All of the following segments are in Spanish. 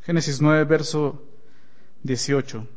Génesis 9, verso 18.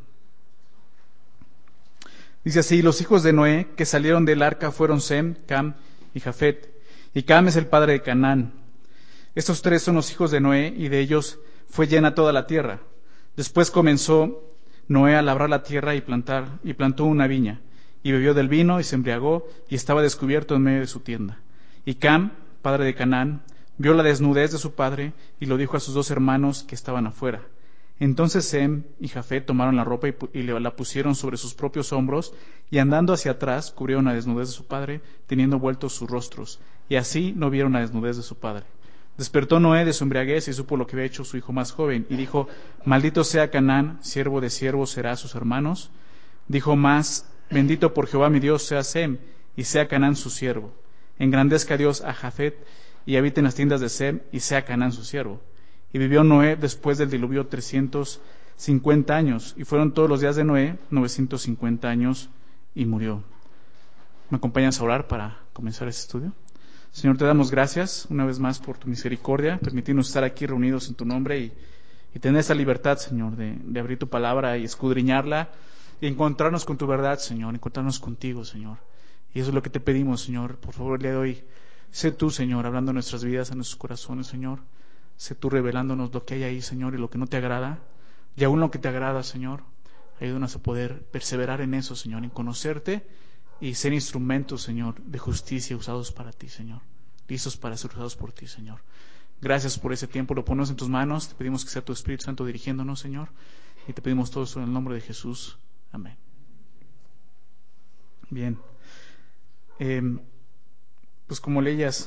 Dice así: los hijos de Noé que salieron del arca fueron Sem, Cam y Jafet. Y Cam es el padre de Canaán. Estos tres son los hijos de Noé, y de ellos fue llena toda la tierra. Después comenzó Noé a labrar la tierra y plantó una viña, y bebió del vino y se embriagó, y estaba descubierto en medio de su tienda. Y Cam, padre de Canaán, vio la desnudez de su padre, y lo dijo a sus dos hermanos que estaban afuera. Entonces Sem y Jafet tomaron la ropa y la pusieron sobre sus propios hombros, y andando hacia atrás cubrieron la desnudez de su padre, teniendo vueltos sus rostros, y así no vieron la desnudez de su padre. Despertó Noé de su embriaguez y supo lo que había hecho su hijo más joven, y dijo: maldito sea Canaán, siervo de siervos será a sus hermanos. Dijo más: bendito por Jehová mi Dios sea Sem, y sea Canaán su siervo. Engrandezca Dios a Jafet, y habite en las tiendas de Sem, y sea Canaán su siervo. Y vivió Noé después del diluvio 350 años, y fueron todos los días de Noé 950 años, y murió. ¿Me acompañas a orar para comenzar este estudio? Señor, te damos gracias una vez más por tu misericordia, permitirnos estar aquí reunidos en tu nombre y tener esta libertad, Señor, de abrir tu palabra y escudriñarla y encontrarnos con tu verdad, Señor, encontrarnos contigo, Señor. Y eso es lo que te pedimos, Señor. Por favor, el día de hoy, sé tú, Señor, hablando en nuestras vidas, en nuestros corazones, Señor. Sé tú revelándonos lo que hay ahí, Señor, y lo que no te agrada. Y aún lo que te agrada, Señor, ayúdanos a poder perseverar en eso, Señor, en conocerte y ser instrumentos, Señor, de justicia usados para ti, Señor. Listos para ser usados por ti, Señor. Gracias por ese tiempo, lo ponemos en tus manos. Te pedimos que sea tu Espíritu Santo dirigiéndonos, Señor. Y te pedimos todo eso en el nombre de Jesús. Amén. Bien. Pues como leías,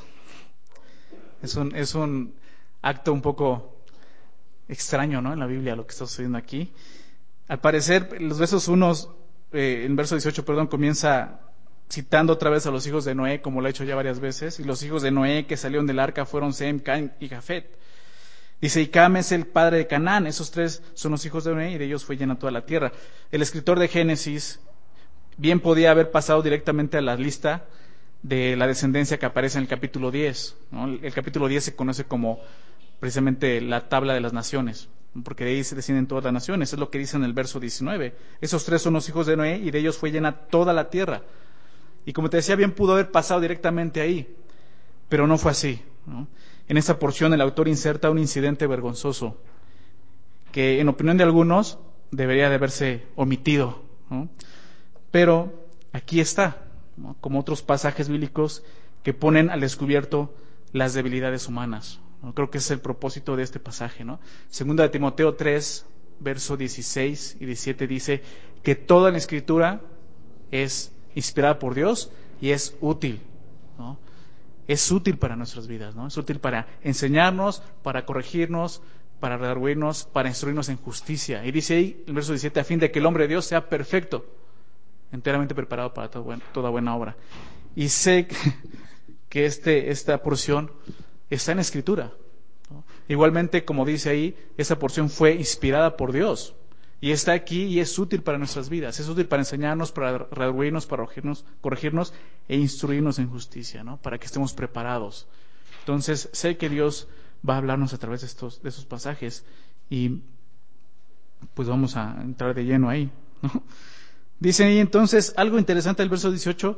es un acto un poco extraño, ¿no? En la Biblia, lo que está sucediendo aquí. Al parecer, los versos 1, en verso 18, comienza citando otra vez a los hijos de Noé, como lo ha hecho ya varias veces. Y los hijos de Noé que salieron del arca fueron Sem, Cam y Jafet. Dice: y Cam es el padre de Canaán. Esos tres son los hijos de Noé, y de ellos fue llena toda la tierra. El escritor de Génesis bien podía haber pasado directamente a la lista de la descendencia que aparece en el capítulo 10, ¿no? El capítulo 10 se conoce como precisamente la tabla de las naciones, porque de ahí se descienden todas las naciones. Es lo que dice en el verso 19. Esos tres son los hijos de Noé, y de ellos fue llena toda la tierra. Y como te decía, bien pudo haber pasado directamente ahí, pero no fue así, ¿no? En esta porción el autor inserta un incidente vergonzoso que, en opinión de algunos, debería de haberse omitido, ¿no? Pero aquí está, ¿no? Como otros pasajes bíblicos que ponen al descubierto las debilidades humanas, ¿no? Creo que ese es el propósito de este pasaje, ¿no? Segunda de Timoteo 3, verso 16 y 17 dice que toda la Escritura es inspirada por Dios y es útil, ¿no? Es útil para nuestras vidas, ¿no? Es útil para enseñarnos, para corregirnos, para redarguirnos, para instruirnos en justicia. Y dice ahí, el verso 17, a fin de que el hombre de Dios sea perfecto, enteramente preparado para toda buena obra. Y sé que esta porción está en la Escritura, ¿no? Igualmente, como dice ahí, esa porción fue inspirada por Dios. Y está aquí y es útil para nuestras vidas. Es útil para enseñarnos, para redarguirnos, para corregirnos e instruirnos en justicia, ¿no? Para que estemos preparados. Entonces, sé que Dios va a hablarnos a través de esos pasajes. Y pues vamos a entrar de lleno ahí, ¿no? Dice ahí entonces algo interesante el verso 18.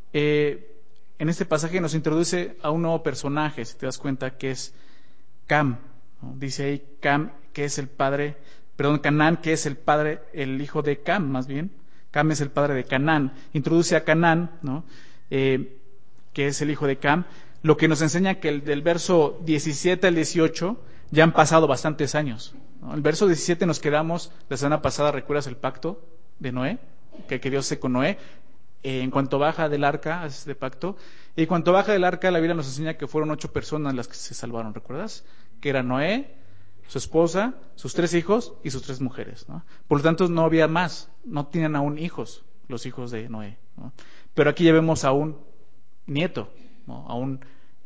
En este pasaje nos introduce a un nuevo personaje, si te das cuenta, que es Cam, ¿no? Dice ahí Cam, que es el padre, Canaán, que es el padre, el hijo de Cam, más bien. Cam es el padre de Canaán. Introduce a Canaán, ¿no? Que es el hijo de Cam, lo que nos enseña que del verso 17 al 18 ya han pasado bastantes años, ¿no? El verso 17 nos quedamos, la semana pasada, ¿recuerdas el pacto de Noé? Que Dios hace con Noé. En cuanto baja del arca, hace este pacto. Y cuanto baja del arca, la Biblia nos enseña que fueron 8 personas las que se salvaron, ¿recuerdas? Que era Noé, su esposa, sus 3 hijos y sus 3 mujeres, ¿no? Por lo tanto, no había más, no tenían aún hijos, los hijos de Noé, ¿no? Pero aquí ya vemos a un nieto, ¿no? A un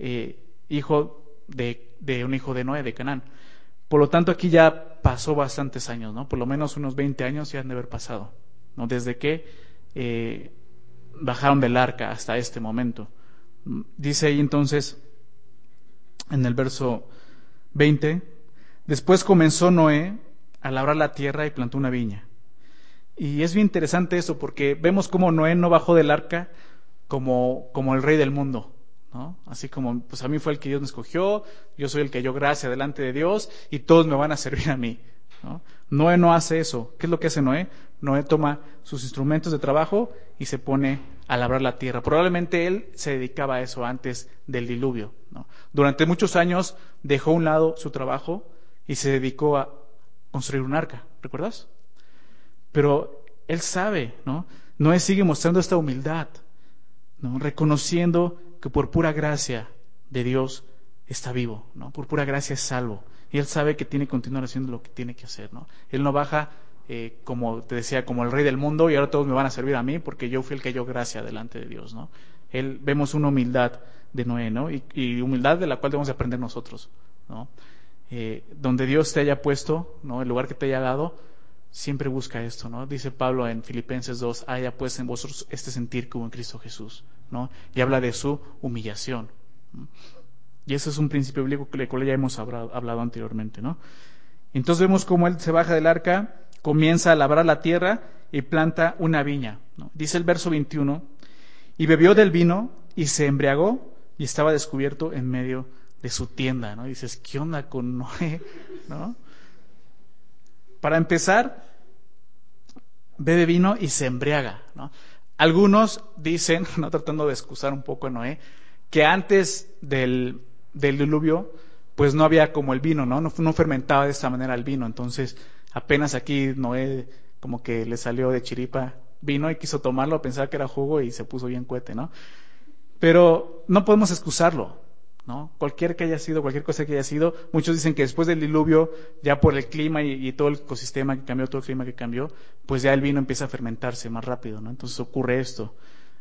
hijo de un hijo de Noé, de Canaán. Por lo tanto, aquí ya pasó bastantes años, ¿no? Por lo menos unos 20 años ya han de haber pasado, ¿no? Desde que bajaron del arca hasta este momento. Dice ahí entonces, en el verso 20, Después comenzó Noé a labrar la tierra y plantó una viña. Y es bien interesante eso, porque vemos cómo Noé no bajó del arca como el rey del mundo, ¿no? Así como, pues a mí fue el que Dios me escogió, yo soy el que halló gracia delante de Dios y todos me van a servir a mí, ¿no? Noé no hace eso. ¿Qué es lo que hace Noé? Noé toma sus instrumentos de trabajo y se pone a labrar la tierra. Probablemente él se dedicaba a eso antes del diluvio, ¿no? Durante muchos años dejó a un lado su trabajo y se dedicó a construir un arca, ¿recuerdas? Pero él sabe, ¿no? Noé sigue mostrando esta humildad, ¿no? Reconociendo que por pura gracia de Dios está vivo, ¿no? Por pura gracia es salvo. Y él sabe que tiene que continuar haciendo lo que tiene que hacer, ¿no? Él no baja, como te decía, como el rey del mundo y ahora todos me van a servir a mí porque yo fui el que halló gracia delante de Dios, ¿no? Vemos una humildad de Noé, ¿no? Y humildad de la cual debemos aprender nosotros, ¿no? Donde Dios te haya puesto, ¿no? El lugar que te haya dado, siempre busca esto, ¿no? Dice Pablo en Filipenses 2, haya pues en vosotros este sentir como en Cristo Jesús, ¿no? Y habla de su humillación, ¿no? Y ese es un principio bíblico del cual ya hemos hablado anteriormente, ¿no? Entonces vemos cómo él se baja del arca, comienza a labrar la tierra y planta una viña, ¿no? Dice el verso 21, y bebió del vino y se embriagó y estaba descubierto en medio de su tienda, ¿no? Dices, ¿qué onda con Noé? ¿No? Para empezar, bebe vino y se embriaga, ¿no? Algunos dicen, no tratando de excusar un poco a Noé, que antes del diluvio, pues no había como el vino, ¿no? No fermentaba de esta manera el vino. Entonces, apenas aquí Noé como que le salió de chiripa vino y quiso tomarlo, pensaba que era jugo y se puso bien cohete, ¿no? Pero no podemos excusarlo, ¿no? Cualquier cosa que haya sido, muchos dicen que después del diluvio, ya por el clima y todo el ecosistema que cambió, todo el clima que cambió, pues ya el vino empieza a fermentarse más rápido, ¿no? Entonces ocurre esto.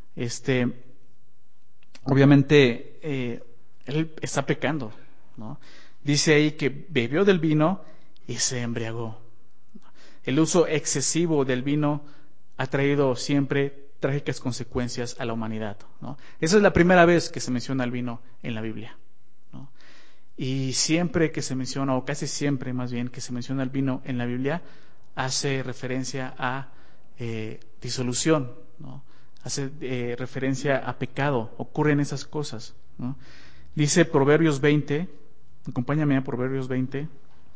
Obviamente, él está pecando, ¿no? Dice ahí que bebió del vino y se embriagó. El uso excesivo del vino ha traído siempre trágicas consecuencias a la humanidad, ¿no? Esa es la primera vez que se menciona el vino en la Biblia, ¿no? Y siempre que se menciona, o casi siempre más bien, que se menciona el vino en la Biblia, hace referencia a disolución, ¿no? Hace referencia a pecado, ocurren esas cosas, ¿no? Dice Proverbios 20, acompáñame a Proverbios 20,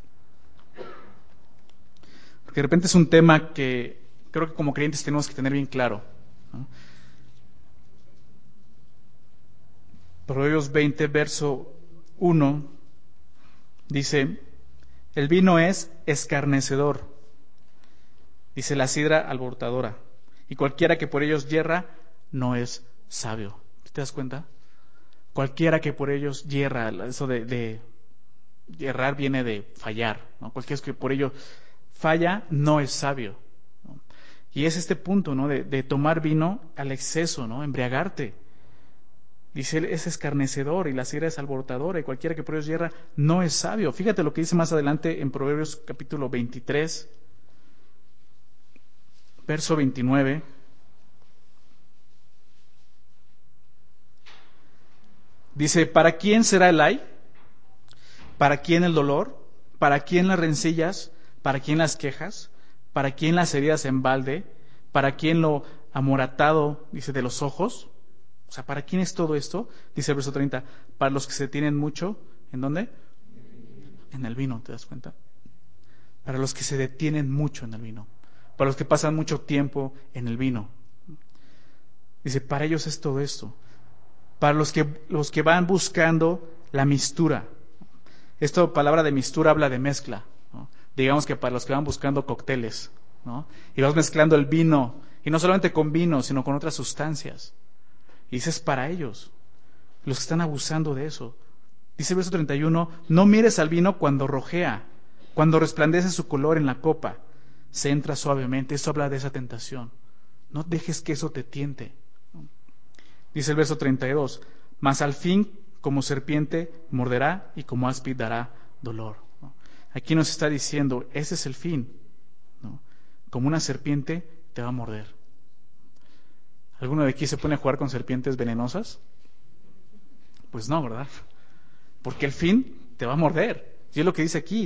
porque de repente es un tema que creo que como creyentes tenemos que tener bien claro, ¿no? Proverbios 20, verso 1, dice, el vino es escarnecedor, dice la sidra alborotadora, y cualquiera que por ellos yerra no es sabio. ¿Te das cuenta? Cualquiera que por ellos yerra, eso de yerrar viene de fallar, ¿no? Cualquiera que por ello falla no es sabio, ¿no? Y es este punto, ¿no? De tomar vino al exceso, ¿no? Embriagarte. Dice, él es escarnecedor y la sidra es alborotadora y cualquiera que por ellos yerra no es sabio. Fíjate lo que dice más adelante en Proverbios capítulo 23, verso 29. Dice, ¿para quién será el ay? ¿Para quién el dolor? ¿Para quién las rencillas? ¿Para quién las quejas? ¿Para quién las heridas en balde? ¿Para quién lo amoratado, dice, de los ojos? O sea, ¿para quién es todo esto? Dice el verso 30, para los que se tienen mucho, ¿en dónde? En el vino, ¿te das cuenta? Para los que se detienen mucho en el vino, para los que pasan mucho tiempo en el vino. Dice, para ellos es todo esto. Para los que van buscando la mistura. Esta palabra de mistura habla de mezcla, ¿no? Digamos que para los que van buscando cócteles, ¿no? Y vas mezclando el vino, y no solamente con vino, sino con otras sustancias. Y dice, es para ellos, los que están abusando de eso. Dice el verso 31, no mires al vino cuando rojea, cuando resplandece su color en la copa, se entra suavemente. Esto habla de esa tentación. No dejes que eso te tiente. Dice el verso 32, mas al fin como serpiente morderá y como áspid dará dolor, ¿no? Aquí nos está diciendo, ese es el fin, ¿no? Como una serpiente te va a morder. ¿Alguno de aquí se pone a jugar con serpientes venenosas? Pues no, ¿verdad? Porque el fin te va a morder. Y es lo que dice aquí,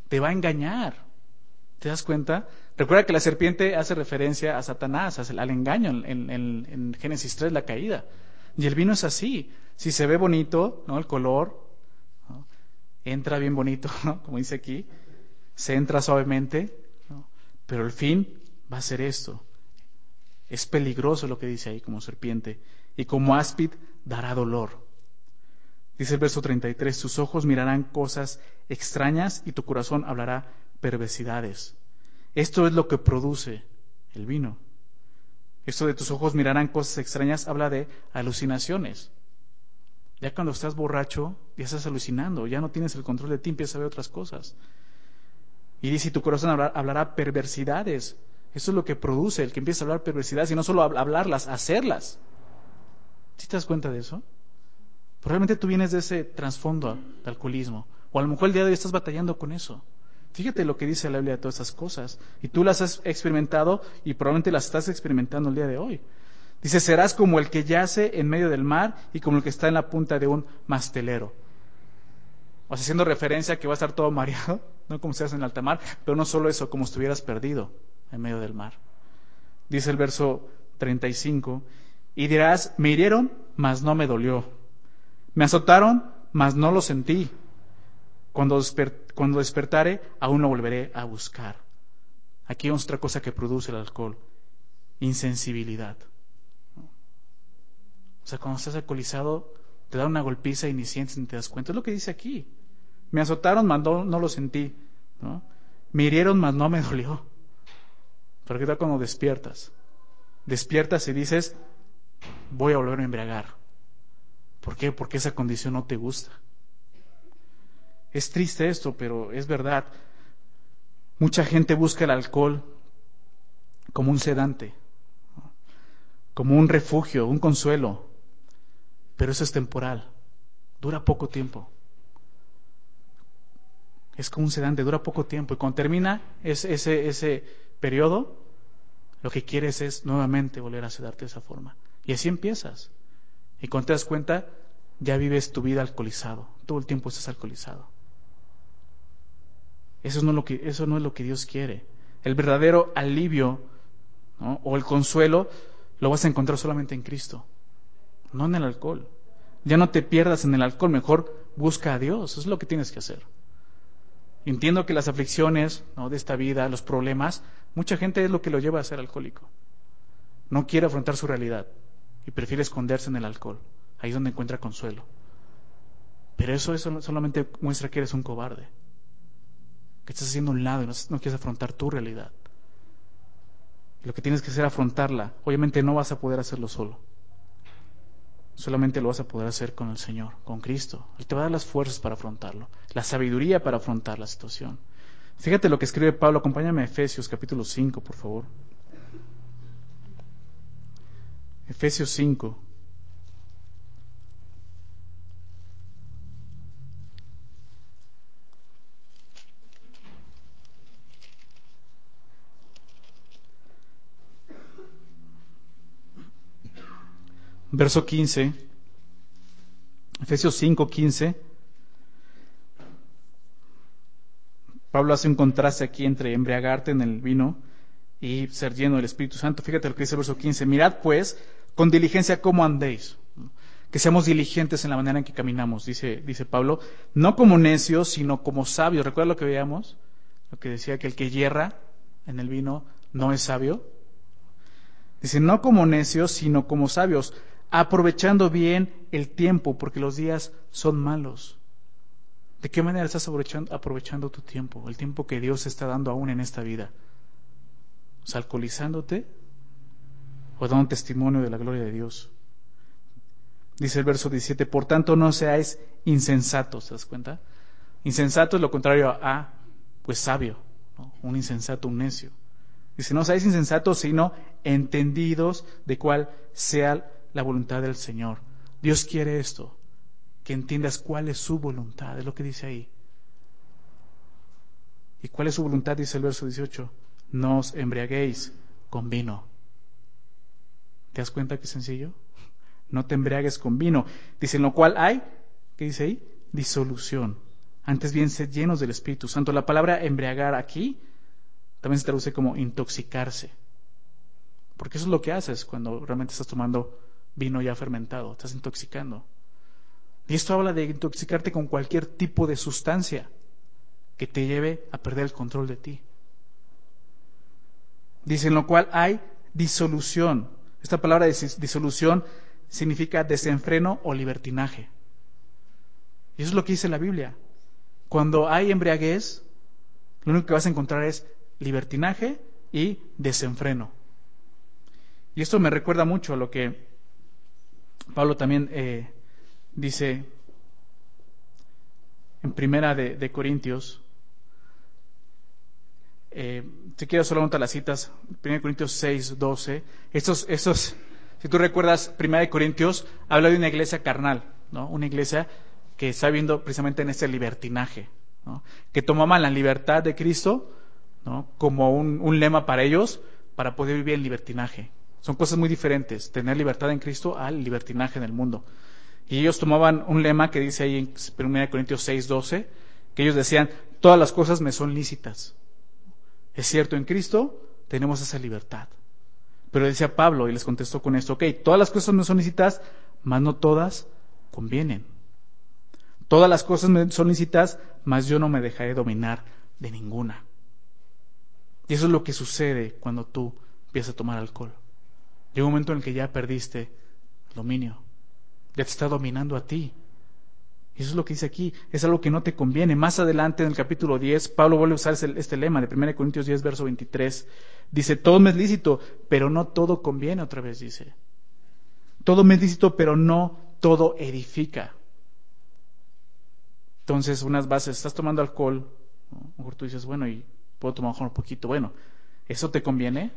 te va a engañar. ¿Te das cuenta? Recuerda que la serpiente hace referencia a Satanás, al engaño en Génesis 3, la caída. Y el vino es así. Si se ve bonito, ¿no? El color, ¿no? Entra bien bonito, ¿no? Como dice aquí, se entra suavemente, ¿no? Pero el fin va a ser esto. Es peligroso lo que dice ahí como serpiente. Y como áspid dará dolor. Dice el verso 33, tus ojos mirarán cosas extrañas y tu corazón hablará perversidades. Esto es lo que produce el vino. Esto de tus ojos mirarán cosas extrañas habla de alucinaciones. Ya cuando estás borracho, ya estás alucinando, ya no tienes el control de ti, empiezas a ver otras cosas. Y dice, tu corazón hablará perversidades. Eso es lo que produce, el que empieza a hablar perversidades, y no solo hablarlas, hacerlas. ¿Sí te das cuenta de eso? Probablemente tú vienes de ese trasfondo de alcoholismo, o a lo mejor el día de hoy estás batallando con eso. Fíjate lo que dice la Biblia de todas esas cosas, y tú las has experimentado y probablemente las estás experimentando el día de hoy. Dice, serás como el que yace en medio del mar y como el que está en la punta de un mastelero. O sea, haciendo referencia a que va a estar todo mareado, no como si estás en alta mar, pero no solo eso, como si estuvieras perdido en medio del mar. Dice el verso 35, y dirás, me hirieron, mas no me dolió. Me azotaron, mas no lo sentí. Cuando despertare, aún lo volveré a buscar. Aquí hay otra cosa que produce el alcohol, insensibilidad. O sea, cuando estás alcoholizado, te da una golpiza y ni sientes ni te das cuenta. Es lo que dice aquí. Me azotaron, mas no lo sentí, ¿no? Me hirieron, mas no me dolió. Pero ¿qué tal cuando despiertas? Despiertas y dices, voy a volver a embriagar. ¿Por qué? Porque esa condición no te gusta. Es triste esto, pero es verdad. Mucha gente busca el alcohol como un sedante, como un refugio, un consuelo, pero eso es temporal, dura poco tiempo. Es como un sedante, dura poco tiempo, y cuando termina ese periodo, lo que quieres es nuevamente volver a sedarte de esa forma. Y así empiezas. Y cuando te das cuenta, ya vives tu vida alcoholizado, todo el tiempo estás alcoholizado. Eso no es lo que Dios quiere. El verdadero alivio, ¿no? O el consuelo lo vas a encontrar solamente en Cristo, no en el alcohol. Ya no te pierdas en el alcohol, mejor busca a Dios, eso es lo que tienes que hacer. Entiendo que las aflicciones, ¿no? De esta vida, los problemas, mucha gente es lo que lo lleva a ser alcohólico. No quiere afrontar su realidad y prefiere esconderse en el alcohol. Ahí es donde encuentra consuelo. Pero eso solamente muestra que eres un cobarde, que estás haciendo un lado y no quieres afrontar tu realidad. Lo que tienes que hacer es afrontarla. Obviamente no vas a poder hacerlo solo. Solamente lo vas a poder hacer con el Señor, con Cristo. Él te va a dar las fuerzas para afrontarlo, la sabiduría para afrontar la situación. Fíjate lo que escribe Pablo. Acompáñame a Efesios capítulo 5, por favor. Efesios 5. Verso 15. Efesios 5, 15. Pablo hace un contraste aquí entre embriagarte en el vino y ser lleno del Espíritu Santo. Fíjate lo que dice el verso 15. Mirad pues con diligencia cómo andéis. Que seamos diligentes en la manera en que caminamos, dice Pablo. No como necios, sino como sabios. ¿Recuerda lo que veíamos? Lo que decía que el que yerra en el vino no es sabio. Dice, no como necios, sino como sabios, aprovechando bien el tiempo, porque los días son malos. ¿De qué manera estás aprovechando tu tiempo? El tiempo que Dios está dando aún en esta vida. O sea, alcoholizándote o dando testimonio de la gloria de Dios. Dice el verso 17, por tanto no seáis insensatos, ¿te das cuenta? Insensato es lo contrario a, pues sabio, ¿no? Un insensato, un necio. Dice, no seáis insensatos, sino entendidos de cuál sea la voluntad del Señor. Dios quiere esto, que entiendas cuál es su voluntad, es lo que dice ahí. ¿Y cuál es su voluntad? Dice el verso 18, no os embriaguéis con vino. ¿Te das cuenta qué sencillo? No te embriagues con vino. Dice, en lo cual hay, ¿qué dice ahí? Disolución. Antes bien, sed llenos del Espíritu Santo. La palabra embriagar aquí también se traduce como intoxicarse. Porque eso es lo que haces cuando realmente estás tomando vino ya fermentado, estás intoxicando. Y esto habla de intoxicarte con cualquier tipo de sustancia que te lleve a perder el control de ti. Dice, en lo cual hay disolución. Esta palabra disolución significa desenfreno o libertinaje. Y eso es lo que dice la Biblia. Cuando hay embriaguez, lo único que vas a encontrar es libertinaje y desenfreno. Y esto me recuerda mucho a lo que Pablo también dice en Primera de Corintios. Si quiero solo anotar las citas, 1 Corintios 6, 12. Si tú recuerdas, 1 Corintios habla de una iglesia carnal, ¿no? Una iglesia que está viendo precisamente en ese libertinaje, ¿no? Que tomaban la libertad de Cristo, ¿no? Como un lema para ellos, para poder vivir en libertinaje. Son cosas muy diferentes, tener libertad en Cristo al libertinaje en el mundo. Y ellos tomaban un lema que dice ahí en 1 Corintios 6, 12, que ellos decían, todas las cosas me son lícitas. Es cierto, en Cristo tenemos esa libertad. Pero decía Pablo, y les contestó con esto, ok, todas las cosas me son lícitas, mas no todas convienen. Todas las cosas me son lícitas, mas yo no me dejaré dominar de ninguna. Y eso es lo que sucede cuando tú empiezas a tomar alcohol. Llega un momento en el que ya perdiste el dominio. Ya te está dominando a ti. Y eso es lo que dice aquí, es algo que no te conviene. Más adelante en el capítulo 10, Pablo vuelve a usar este lema de 1 Corintios 10, verso 23. Dice, todo me es lícito, pero no todo conviene, otra vez dice. Todo me es lícito, pero no todo edifica. Entonces, unas bases, estás tomando alcohol, ¿no? A lo mejor tú dices, bueno, y puedo tomar mejor un poquito. Bueno, ¿eso te conviene?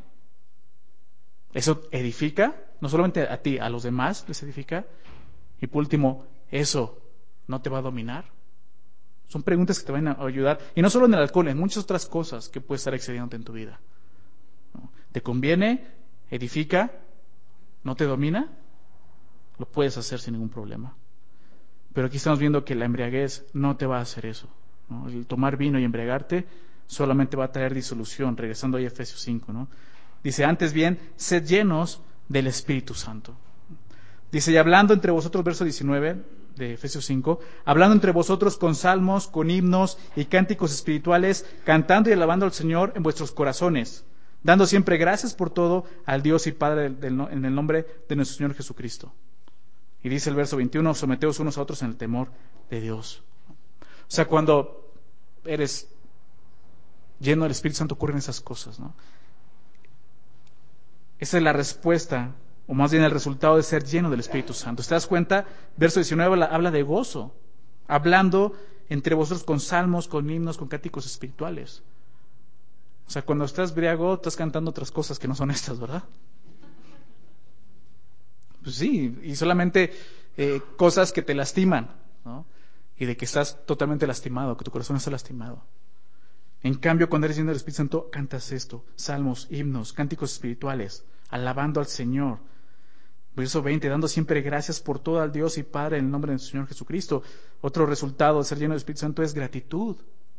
¿Eso edifica? No solamente a ti, a los demás les edifica. Y por último, ¿eso no te va a dominar? Son preguntas que te van a ayudar. Y no solo en el alcohol, en muchas otras cosas que puedes estar excediéndote en tu vida. ¿No? ¿Te conviene? ¿Edifica? ¿No te domina? Lo puedes hacer sin ningún problema. Pero aquí estamos viendo que la embriaguez no te va a hacer eso, ¿no? El tomar vino y embriagarte solamente va a traer disolución. Regresando ahí a Efesios 5, ¿no? Dice, antes bien, sed llenos del Espíritu Santo. Dice, y hablando entre vosotros, verso 19 de Efesios 5, hablando entre vosotros con salmos, con himnos y cánticos espirituales, cantando y alabando al Señor en vuestros corazones, dando siempre gracias por todo al Dios y Padre en el nombre de nuestro Señor Jesucristo. Y dice el verso 21, someteos unos a otros en el temor de Dios. O sea, cuando eres lleno del Espíritu Santo ocurren esas cosas, ¿no? Esa es la respuesta, o más bien el resultado de ser lleno del Espíritu Santo. ¿Te das cuenta? Verso 19 habla de gozo, hablando entre vosotros con salmos, con himnos, con cánticos espirituales. O sea, cuando estás briago, estás cantando otras cosas que no son estas, ¿verdad? Pues sí, y solamente cosas que te lastiman, ¿no? Y de que estás totalmente lastimado, que tu corazón está lastimado. En cambio, cuando eres lleno del Espíritu Santo, cantas esto, salmos, himnos, cánticos espirituales, alabando al Señor. Verso 20, dando siempre gracias por todo al Dios y Padre en el nombre de nuestro Señor Jesucristo. Otro resultado de ser lleno del Espíritu Santo es gratitud.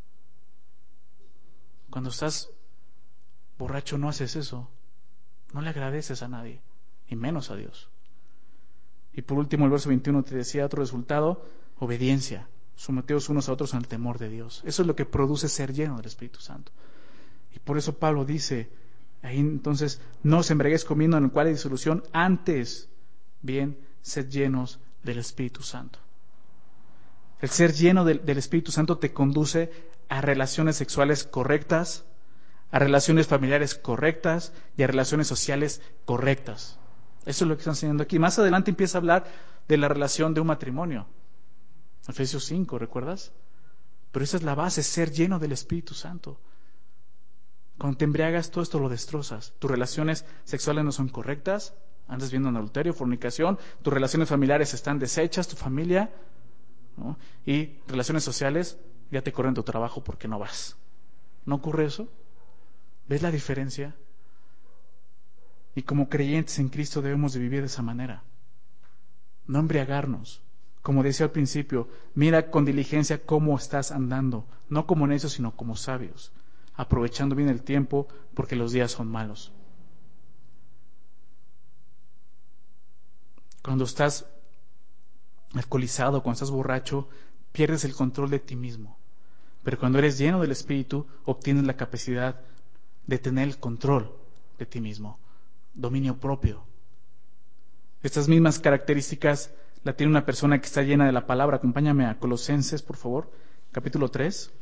Cuando estás borracho no haces eso. No le agradeces a nadie, y menos a Dios. Y por último, el verso 21 te decía otro resultado, obediencia. Someteos unos a otros en el temor de Dios. Eso es lo que produce ser lleno del Espíritu Santo. Y por eso Pablo dice, ahí entonces, no os embriaguéis con vino en el cual hay disolución, antes bien, sed llenos del Espíritu Santo. El ser lleno del Espíritu Santo te conduce a relaciones sexuales correctas, a relaciones familiares correctas y a relaciones sociales correctas. Eso es lo que está enseñando aquí. Más adelante empieza a hablar de la relación de un matrimonio. Efesios 5, ¿recuerdas? Pero esa es la base, ser lleno del Espíritu Santo. Cuando te embriagas, todo esto lo destrozas. Tus relaciones sexuales no son correctas, andas viendo en adulterio, fornicación, tus relaciones familiares están deshechas, tu familia, ¿no? Y relaciones sociales, ya te corren tu trabajo porque no vas. ¿No ocurre eso? ¿Ves la diferencia? Y como creyentes en Cristo debemos de vivir de esa manera. No embriagarnos, Como decía al principio, mira con diligencia cómo estás andando, no como necios, sino como sabios, aprovechando bien el tiempo, porque los días son malos. Cuando estás alcoholizado, cuando estás borracho, pierdes el control de ti mismo. Pero cuando eres lleno del Espíritu, obtienes la capacidad de tener el control de ti mismo, dominio propio. Estas mismas características la tiene una persona que está llena de la palabra. Acompáñame a Colosenses, por favor, capítulo 3.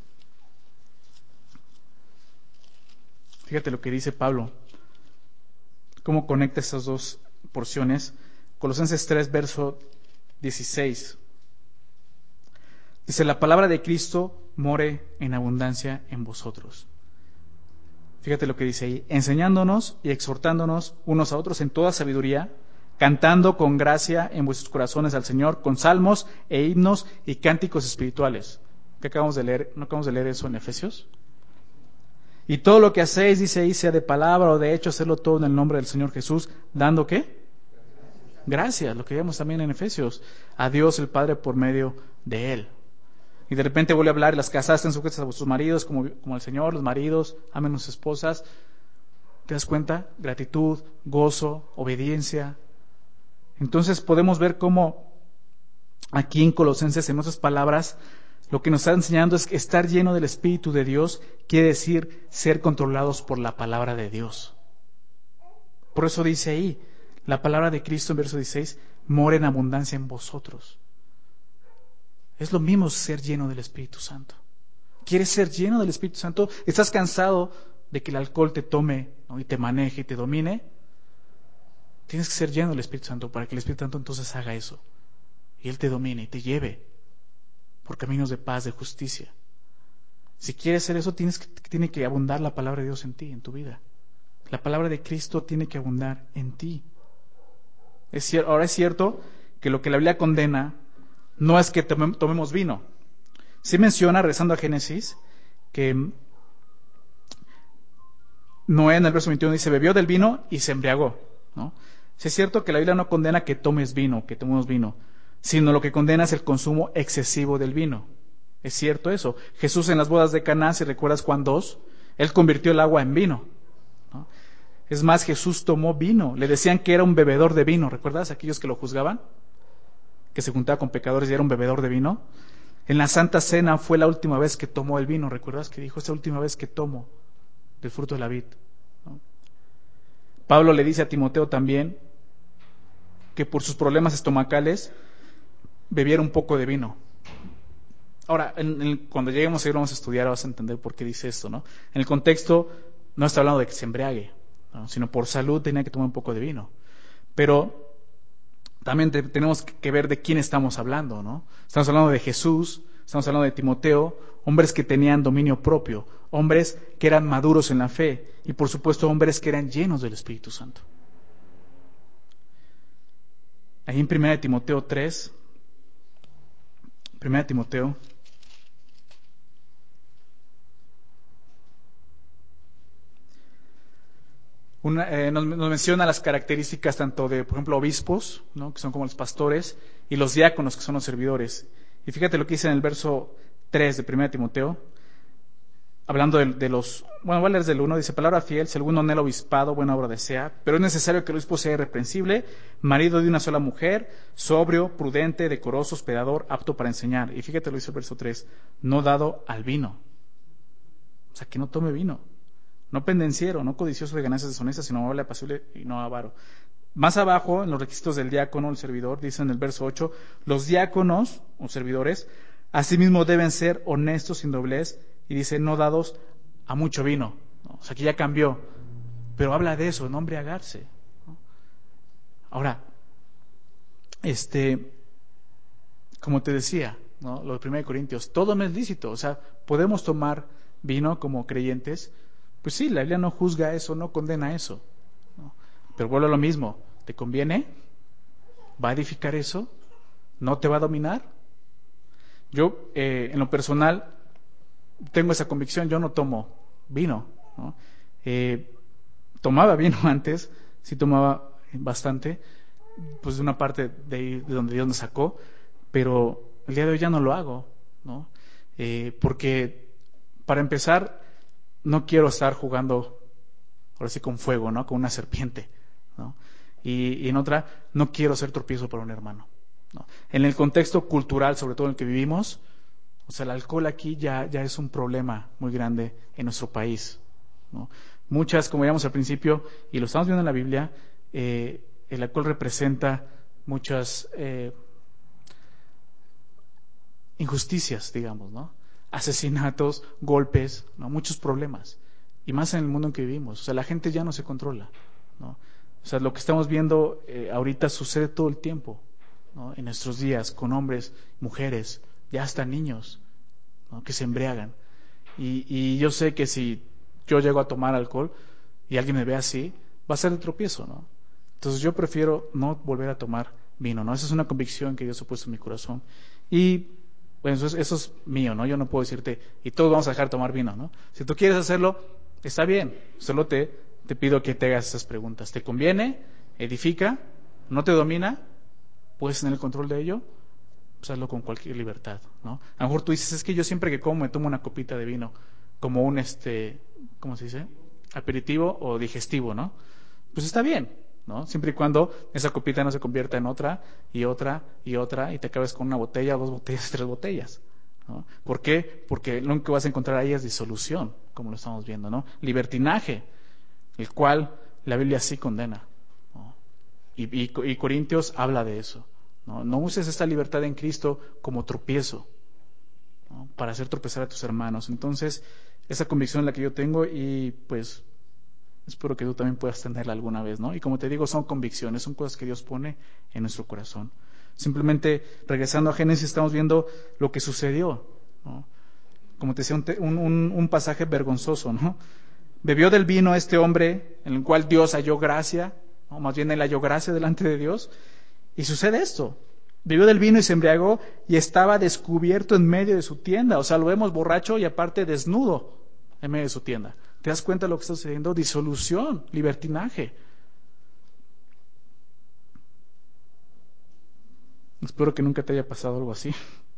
Fíjate lo que dice Pablo, cómo conecta estas dos porciones. Colosenses 3, verso 16. Dice, la palabra de Cristo more en abundancia en vosotros. Fíjate lo que dice ahí, enseñándonos y exhortándonos unos a otros en toda sabiduría, cantando con gracia en vuestros corazones al Señor, con salmos e himnos y cánticos espirituales. ¿Qué acabamos de leer? ¿No acabamos de leer eso en Efesios? Y todo lo que hacéis, dice ahí, sea de palabra o de hecho, hacerlo todo en el nombre del Señor Jesús, ¿dando qué? Gracias, lo que vemos también en Efesios, a Dios el Padre por medio de Él. Y de repente vuelve a hablar, las casadas estén sujetas a vuestros maridos como al Señor, los maridos, amen a sus esposas. ¿Te das cuenta? Gratitud, gozo, obediencia. Entonces podemos ver cómo aquí en Colosenses, en otras palabras, lo que nos está enseñando es que estar lleno del Espíritu de Dios quiere decir ser controlados por la palabra de Dios. Por eso dice ahí, la palabra de Cristo en verso 16, mora en abundancia en vosotros. Es lo mismo ser lleno del Espíritu Santo. ¿Quieres ser lleno del Espíritu Santo? ¿Estás cansado de que el alcohol te tome, ¿no?, y te maneje y te domine? Tienes que ser lleno del Espíritu Santo para que el Espíritu Santo entonces haga eso. Y Él te domine y te lleve por caminos de paz, de justicia. Si quieres ser eso, tiene que abundar la palabra de Dios en ti, en tu vida. La palabra de Cristo tiene que abundar en ti. Ahora es cierto que lo que la Biblia condena no es que tomemos vino. Sí menciona, regresando a Génesis, que Noé en el verso 21 dice, bebió del vino y se embriagó, ¿no? Sí es cierto que la Biblia no condena que tomes vino, que tomemos vino, sino lo que condena es el consumo excesivo del vino. Es cierto eso. Jesús en las bodas de Caná, si recuerdas Juan 2, Él convirtió el agua en vino, ¿no? Es más, Jesús tomó vino. Le decían que era un bebedor de vino. ¿Recuerdas aquellos que lo juzgaban? Que se juntaba con pecadores y era un bebedor de vino. En la Santa Cena fue la última vez que tomó el vino. ¿Recuerdas que dijo, esta última vez que tomo del fruto de la vid? ¿No? Pablo le dice a Timoteo también que por sus problemas estomacales bebiera un poco de vino. Ahora, cuando lleguemos a ir vamos a estudiar, vas a entender por qué dice esto, ¿no? En el contexto no está hablando de que se embriague, ¿no?, sino por salud tenía que tomar un poco de vino. Pero también tenemos que ver de quién estamos hablando, ¿no? Estamos hablando de Jesús, estamos hablando de Timoteo, hombres que tenían dominio propio, hombres que eran maduros en la fe y por supuesto hombres que eran llenos del Espíritu Santo. Ahí en 1 Timoteo 3, 1 Timoteo, nos menciona las características tanto de, por ejemplo, obispos, ¿no?, que son como los pastores, y los diáconos, que son los servidores. Y fíjate lo que dice en el verso 3 de 1 Timoteo, hablando de los, bueno, voy a leer desde el 1, dice, palabra fiel, si alguno anhela obispado, buena obra desea, pero es necesario que el obispo sea irreprensible, marido de una sola mujer, sobrio, prudente, decoroso, hospedador, apto para enseñar. Y fíjate lo dice el verso 3, no dado al vino. O sea, que no tome vino. No pendenciero, no codicioso de ganancias deshonestas, sino amable, apacible y no avaro. Más abajo, en los requisitos del diácono, el servidor, dice en el verso 8, los diáconos o servidores, asimismo deben ser honestos, sin doblez, y dice, no dados a mucho vino, ¿no? O sea, que ya cambió, pero habla de eso, no embriagarse, ¿no? Ahora, como te decía, ¿no?, lo de 1 Corintios, todo me es lícito, o sea, podemos tomar vino como creyentes. Pues sí, la Biblia no juzga eso, no condena eso, ¿no? Pero vuelvo a lo mismo, ¿te conviene? ¿Va a edificar eso? ¿No te va a dominar? Yo, en lo personal, tengo esa convicción, yo no tomo vino, ¿no? Tomaba vino antes, sí tomaba bastante, pues de una parte de donde Dios me sacó, pero el día de hoy ya no lo hago, ¿no? Porque, para empezar, no quiero estar jugando, ahora sí, con fuego, ¿no? Con una serpiente, ¿no? Y en otra, no quiero ser tropiezo para un hermano, ¿no? En el contexto cultural, sobre todo en el que vivimos, o sea, el alcohol aquí ya es un problema muy grande en nuestro país, ¿no? Muchas, como veíamos al principio, y lo estamos viendo en la Biblia, el alcohol representa muchas injusticias, digamos, ¿no? Asesinatos, golpes, ¿no? Muchos problemas. Y más en el mundo en que vivimos. O sea, la gente ya no se controla, ¿no? O sea, lo que estamos viendo ahorita sucede todo el tiempo, ¿no? En nuestros días, con hombres, mujeres, ya hasta niños, ¿no? Que se embriagan. Y yo sé que si yo llego a tomar alcohol y alguien me ve así, va a ser de tropiezo, ¿no? Entonces yo prefiero no volver a tomar vino, ¿no? Esa es una convicción que Dios ha puesto en mi corazón. Y bueno, eso es mío, ¿no? Yo no puedo decirte, y todos vamos a dejar de tomar vino, ¿no? Si tú quieres hacerlo, está bien. Solo te pido que te hagas esas preguntas. ¿Te conviene? ¿Edifica? ¿No te domina? ¿Puedes tener el control de ello? Pues hazlo con cualquier libertad, ¿no? A lo mejor tú dices, es que yo siempre que como me tomo una copita de vino, como un, ¿cómo se dice? Aperitivo o digestivo, ¿no? Pues está bien, ¿no? Siempre y cuando esa copita no se convierta en otra y otra y otra y te acabes con una botella, 2 botellas, 3 botellas, ¿no? ¿Por qué? Porque lo único que vas a encontrar ahí es disolución, como lo estamos viendo, ¿no? Libertinaje, el cual la Biblia sí condena, ¿no? Y Corintios habla de eso, ¿no? No uses esta libertad en Cristo como tropiezo, ¿no? Para hacer tropezar a tus hermanos. Entonces, esa convicción es la que yo tengo y pues espero que tú también puedas tenerla alguna vez, ¿no? Y como te digo, son convicciones, son cosas que Dios pone en nuestro corazón. Simplemente, regresando a Génesis, estamos viendo lo que sucedió, ¿no? Como te decía, un pasaje vergonzoso, ¿no? Bebió del vino este hombre, en el cual Dios halló gracia, ¿no? Más bien él halló gracia delante de Dios, y sucede esto. Bebió del vino y se embriagó y estaba descubierto en medio de su tienda. O sea, lo vemos borracho y aparte desnudo en medio de su tienda. ¿Te das cuenta de lo que está sucediendo? Disolución, libertinaje. Espero que nunca te haya pasado algo así.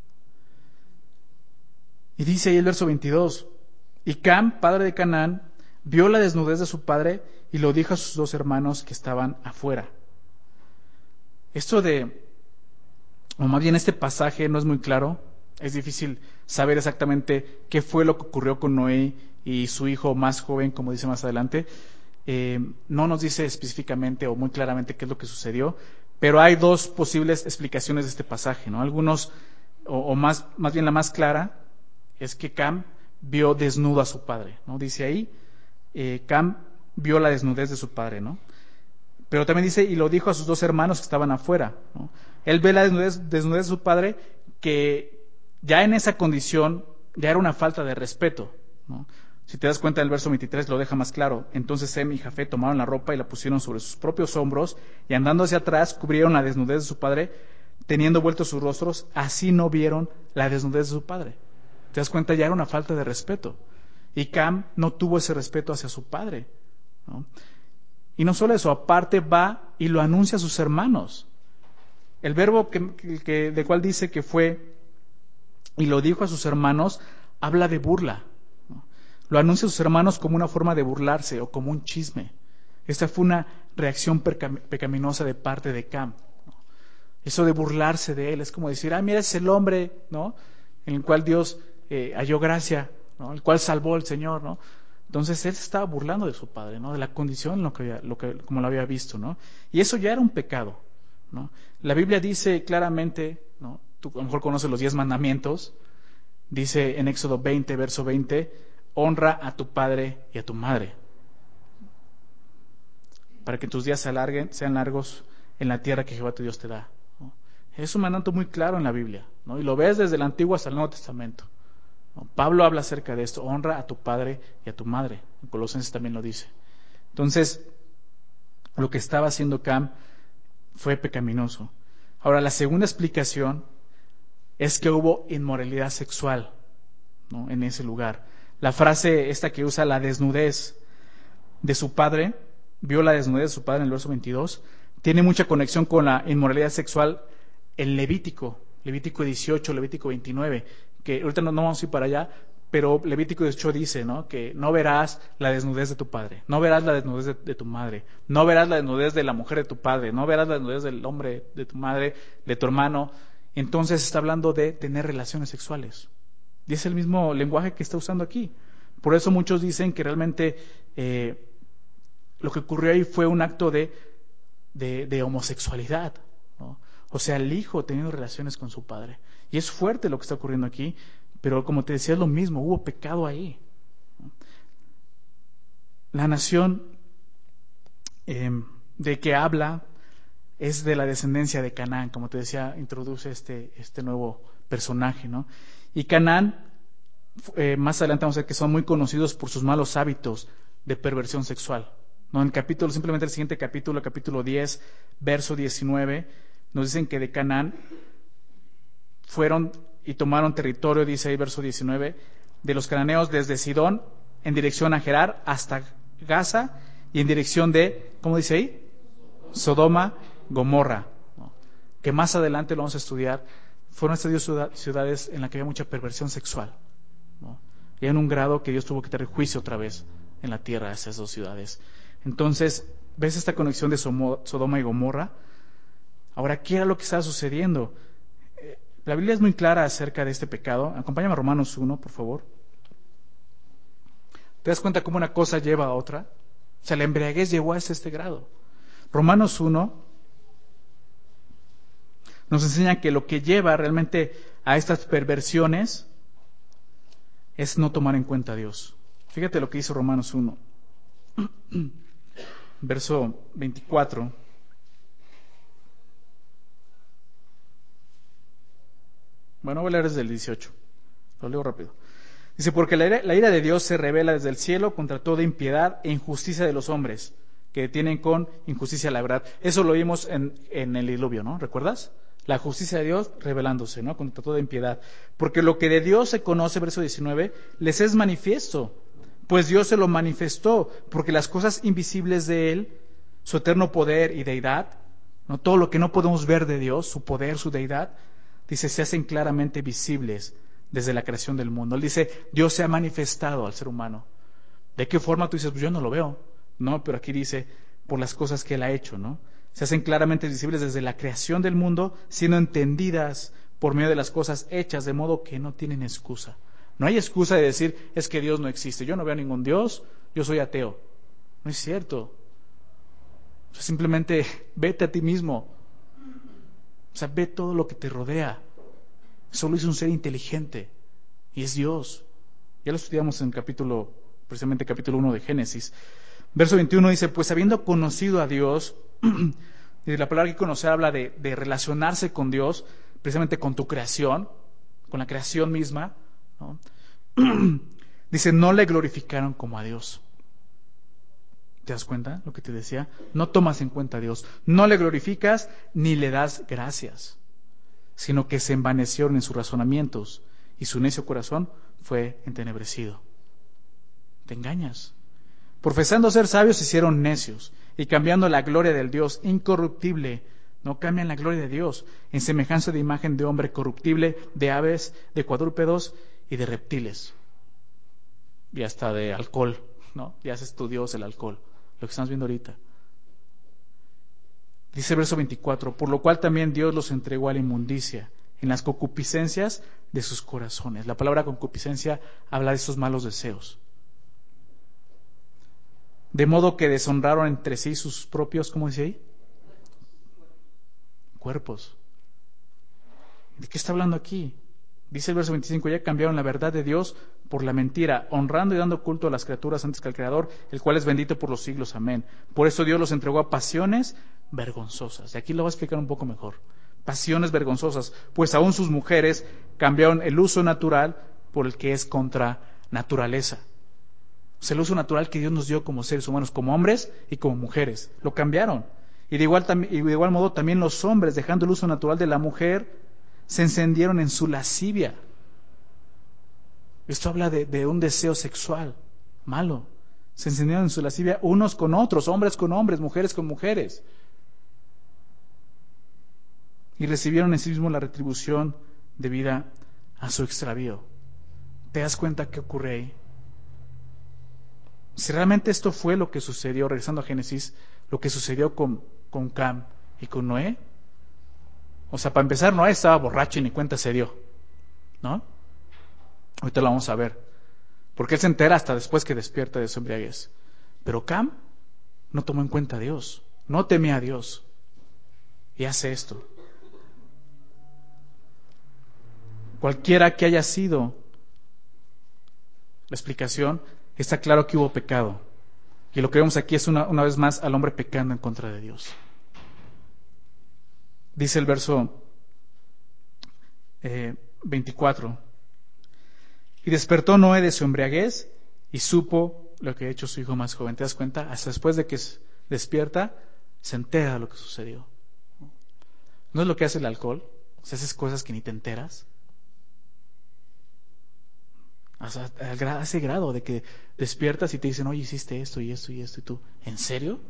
Y dice ahí el verso 22, y Cam, padre de Canaán, vio la desnudez de su padre y lo dijo a sus 2 hermanos que estaban afuera. Esto o más bien este pasaje no es muy claro, es difícil saber exactamente qué fue lo que ocurrió con Noé y su hijo más joven, como dice más adelante. No nos dice específicamente o muy claramente qué es lo que sucedió, pero hay 2 posibles explicaciones de este pasaje, ¿no? Algunos, o más bien la más clara, es que Cam vio desnudo a su padre, ¿no? Dice ahí, Cam vio la desnudez de su padre, ¿no? Pero también dice, y lo dijo a sus 2 hermanos que estaban afuera, ¿no? Él ve la desnudez de su padre, que ya en esa condición ya era una falta de respeto, ¿no? Si te das cuenta, el verso 23 lo deja más claro. Entonces Sem y Jafet tomaron la ropa y la pusieron sobre sus propios hombros, y andando hacia atrás cubrieron la desnudez de su padre, teniendo vueltos sus rostros, así no vieron la desnudez de su padre. Te das cuenta, ya era una falta de respeto. Y Cam no tuvo ese respeto hacia su padre, ¿no? Y no solo eso, aparte va y lo anuncia a sus hermanos. El verbo de cual dice que fue y lo dijo a sus hermanos, habla de burla, ¿no? Lo anuncia a sus hermanos como una forma de burlarse o como un chisme. Esta fue una reacción pecaminosa de parte de Cam, ¿no? Eso de burlarse de él es como decir, mira, es el hombre, ¿no? En el cual Dios halló gracia, ¿no? El cual salvó al Señor, ¿no? Entonces él se estaba burlando de su padre, ¿no? De la condición como lo había visto, ¿no? Y eso ya era un pecado, ¿no? La Biblia dice claramente, ¿no? Tú a lo mejor conoces los 10 mandamientos. Dice en Éxodo 20, verso 20, honra a tu padre y a tu madre, para que tus días sean largos en la tierra que Jehová tu Dios te da, ¿no? Es un mandato muy claro en la Biblia, ¿no? Y lo ves desde el Antiguo hasta el Nuevo Testamento, ¿no? Pablo habla acerca de esto, honra a tu padre y a tu madre. En Colosenses también lo dice. Entonces, lo que estaba haciendo Cam fue pecaminoso. Ahora, la segunda explicación es que hubo inmoralidad sexual, ¿no? En ese lugar. La frase esta que usa, la desnudez de su padre, vio la desnudez de su padre en el verso 22, tiene mucha conexión con la inmoralidad sexual en Levítico, Levítico 18, Levítico 29, que ahorita no vamos a ir para allá, pero Levítico 18 dice, ¿no?, que no verás la desnudez de tu padre, no verás la desnudez de tu madre, no verás la desnudez de la mujer de tu padre, no verás la desnudez del hombre de tu madre, de tu hermano. Entonces está hablando de tener relaciones sexuales. Y es el mismo lenguaje que está usando aquí. Por eso muchos dicen que realmente lo que ocurrió ahí fue un acto de homosexualidad, ¿no? O sea, el hijo teniendo relaciones con su padre. Y es fuerte lo que está ocurriendo aquí, pero como te decía, es lo mismo, hubo pecado ahí. La nación de que habla es de la descendencia de Canaán, como te decía, introduce este nuevo personaje, ¿no? Y Canaán, más adelante vamos a ver que son muy conocidos por sus malos hábitos de perversión sexual, ¿no? En el capítulo, simplemente el siguiente capítulo, capítulo 10, verso 19, nos dicen que de Canaán fueron y tomaron territorio, dice ahí verso 19, de los cananeos desde Sidón en dirección a Gerar hasta Gaza y en dirección de, ¿cómo dice ahí? Sodoma, Gomorra, ¿no? Que más adelante lo vamos a estudiar. Fueron estas dos ciudades en las que había mucha perversión sexual, ¿no? Y en un grado que Dios tuvo que tener juicio otra vez en la tierra a esas dos ciudades. Entonces, ¿ves esta conexión de Sodoma y Gomorra? Ahora, ¿qué era lo que estaba sucediendo? La Biblia es muy clara acerca de este pecado. Acompáñame a Romanos 1, por favor. ¿Te das cuenta cómo una cosa lleva a otra? O sea, la embriaguez llegó hasta este grado. Romanos 1 nos enseña que lo que lleva realmente a estas perversiones es no tomar en cuenta a Dios. Fíjate lo que dice Romanos 1, verso 24. Bueno, voy a leer desde el 18. Lo leo rápido. Dice, porque la ira de Dios se revela desde el cielo contra toda impiedad e injusticia de los hombres, que detienen con injusticia la verdad. Eso lo vimos en el diluvio, ¿no? ¿Recuerdas? La justicia de Dios revelándose, ¿no?, contra toda impiedad. Porque lo que de Dios se conoce, verso 19, les es manifiesto, pues Dios se lo manifestó, porque las cosas invisibles de Él, su eterno poder y deidad, ¿no?, todo lo que no podemos ver de Dios, su poder, su deidad, dice, se hacen claramente visibles desde la creación del mundo. Él dice, Dios se ha manifestado al ser humano. ¿De qué forma? Tú dices, pues yo no lo veo. No, pero aquí dice, por las cosas que Él ha hecho, ¿no? Se hacen claramente visibles desde la creación del mundo, siendo entendidas por medio de las cosas hechas, de modo que no tienen excusa. No hay excusa de decir, es que Dios no existe. Yo no veo a ningún Dios, yo soy ateo. No es cierto. O sea, simplemente vete a ti mismo. O sea, ve todo lo que te rodea. Solo es un ser inteligente y es Dios. Ya lo estudiamos en precisamente capítulo 1 de Génesis. Verso 21 dice, pues habiendo conocido a Dios, y la palabra que conocer habla de relacionarse con Dios, precisamente con tu creación, con la creación misma, ¿no? Dice, no le glorificaron como a Dios. ¿Te das cuenta lo que te decía? No tomas en cuenta a Dios, no le glorificas ni le das gracias, sino que se envanecieron en sus razonamientos y su necio corazón fue entenebrecido. Te engañas. Profesando ser sabios se hicieron necios y cambiando la gloria del Dios incorruptible, no cambian la gloria de Dios, en semejanza de imagen de hombre corruptible, de aves, de cuadrúpedos y de reptiles. Y hasta de alcohol, ¿no? Ya se estudió el alcohol, lo que estamos viendo ahorita. Dice el verso 24, por lo cual también Dios los entregó a la inmundicia, en las concupiscencias de sus corazones. La palabra concupiscencia habla de esos malos deseos. De modo que deshonraron entre sí sus propios, ¿cómo dice ahí? Cuerpos. ¿De qué está hablando aquí? Dice el verso 25, ya cambiaron la verdad de Dios por la mentira, honrando y dando culto a las criaturas antes que al Creador, el cual es bendito por los siglos. Amén. Por eso Dios los entregó a pasiones vergonzosas. Y aquí lo voy a explicar un poco mejor. Pasiones vergonzosas, pues aún sus mujeres cambiaron el uso natural por el que es contra naturaleza. O sea, el uso natural que Dios nos dio como seres humanos, como hombres y como mujeres. Lo cambiaron. Y de igual modo también los hombres, dejando el uso natural de la mujer, se encendieron en su lascivia. Esto habla de un deseo sexual malo. Se encendieron en su lascivia unos con otros, hombres con hombres, mujeres con mujeres. y recibieron en sí mismos la retribución debida a su extravío. ¿Te das cuenta qué ocurre ahí? Si realmente esto fue lo que sucedió, regresando a Génesis, lo que sucedió con Cam y con Noé. O sea, para empezar, Noé estaba borracho y ni cuenta se dio, ¿no? Ahorita lo vamos a ver. Porque él se entera hasta después que despierta de su embriaguez. Pero Cam no tomó en cuenta a Dios, no temía a Dios y hace esto. Cualquiera que haya sido la explicación, está claro que hubo pecado. Y lo que vemos aquí es una vez más al hombre pecando en contra de Dios. Dice el verso 24. Y despertó Noé de su embriaguez y supo lo que ha hecho su hijo más joven. ¿Te das cuenta? Hasta después de que despierta, se entera de lo que sucedió. ¿No es lo que hace el alcohol? O sea, haces cosas que ni te enteras. Hasta a ese grado de que despiertas y te dicen, oye, hiciste esto y esto y esto, y tú, ¿en serio?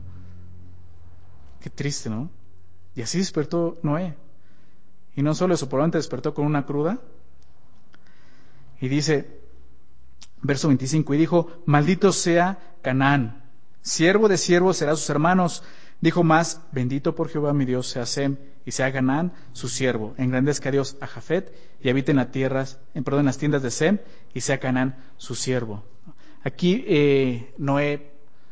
Qué triste, ¿no? Y así despertó Noé. Y no solo eso, probablemente despertó con una cruda. Y dice, verso 25, y dijo, maldito sea Canaán, siervo de siervos será sus hermanos. Dijo más, bendito por Jehová mi Dios sea Sem, y sea Canaán su siervo. Engrandezca a Dios a Jafet, y habite en en las tiendas de Sem, y sea Canaán su siervo. Aquí Noé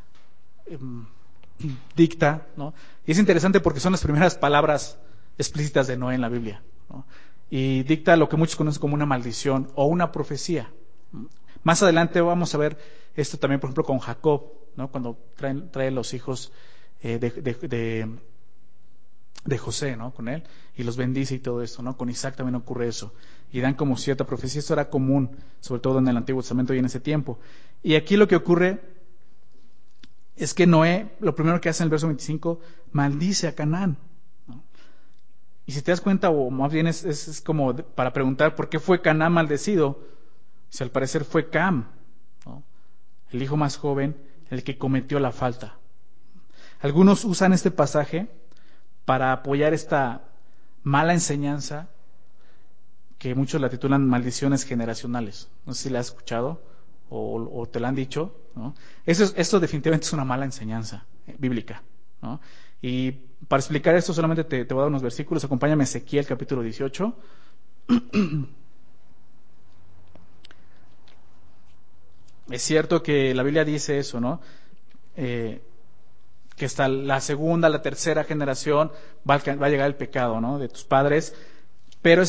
dicta, ¿no? Y es interesante porque son las primeras palabras explícitas de Noé en la Biblia, ¿no? Y dicta lo que muchos conocen como una maldición o una profecía. Más adelante vamos a ver esto también, por ejemplo, con Jacob, ¿no? Cuando trae los hijos de José, ¿no? Con él, y los bendice y todo esto, ¿no? Con Isaac también ocurre eso. Y dan como cierta profecía. Esto era común, sobre todo en el Antiguo Testamento y en ese tiempo. Y aquí lo que ocurre es que Noé, lo primero que hace en el verso 25, maldice a Canaán, ¿no? Y si te das cuenta, o más bien es como para preguntar por qué fue Canaán maldecido, si al parecer fue Cam, ¿no? El hijo más joven, el que cometió la falta. Algunos usan este pasaje para apoyar esta mala enseñanza que muchos la titulan maldiciones generacionales. No sé si la has escuchado o te la han dicho, ¿no? Esto definitivamente es una mala enseñanza bíblica, ¿no? Y para explicar esto solamente te voy a dar unos versículos. Acompáñame a Ezequiel capítulo 18. Es cierto que la Biblia dice eso, ¿no? Que hasta la segunda, la tercera generación va a llegar el pecado, ¿no? De tus padres, pero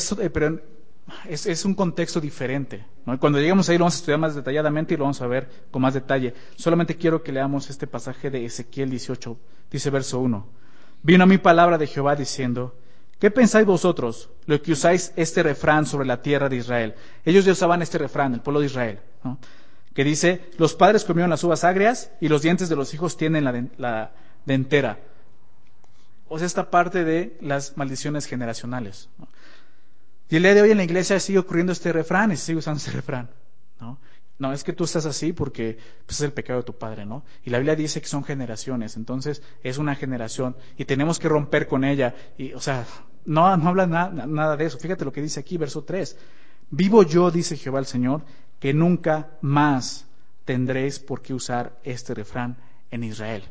es un contexto diferente, ¿no? Y cuando lleguemos ahí lo vamos a estudiar más detalladamente y lo vamos a ver con más detalle. Solamente quiero que leamos este pasaje de Ezequiel 18, dice verso 1. Vino a mí palabra de Jehová diciendo, ¿qué pensáis vosotros, lo que usáis este refrán sobre la tierra de Israel? Ellos ya usaban este refrán, el pueblo de Israel, ¿no? Que dice, los padres comieron las uvas agrias y los dientes de los hijos tienen la dentera. O sea, esta parte de las maldiciones generacionales, ¿no? Y el día de hoy en la iglesia sigue ocurriendo este refrán y se sigue usando este refrán, ¿no? No, es que tú estás así porque pues, es el pecado de tu padre, ¿no? Y la Biblia dice que son generaciones, entonces es una generación y tenemos que romper con ella. Y, o sea, no habla nada de eso. Fíjate lo que dice aquí, verso 3. Vivo yo, dice Jehová el Señor, que nunca más tendréis por qué usar este refrán en Israel.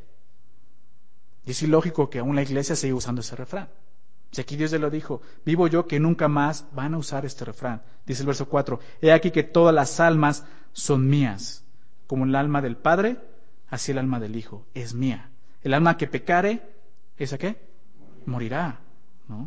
Y es ilógico que aún la iglesia siga usando ese refrán. Si aquí Dios ya lo dijo, vivo yo que nunca más van a usar este refrán. Dice el verso 4, he aquí que todas las almas son mías, como el alma del Padre, así el alma del Hijo es mía. El alma que pecare, ¿esa qué? Morirá, ¿no?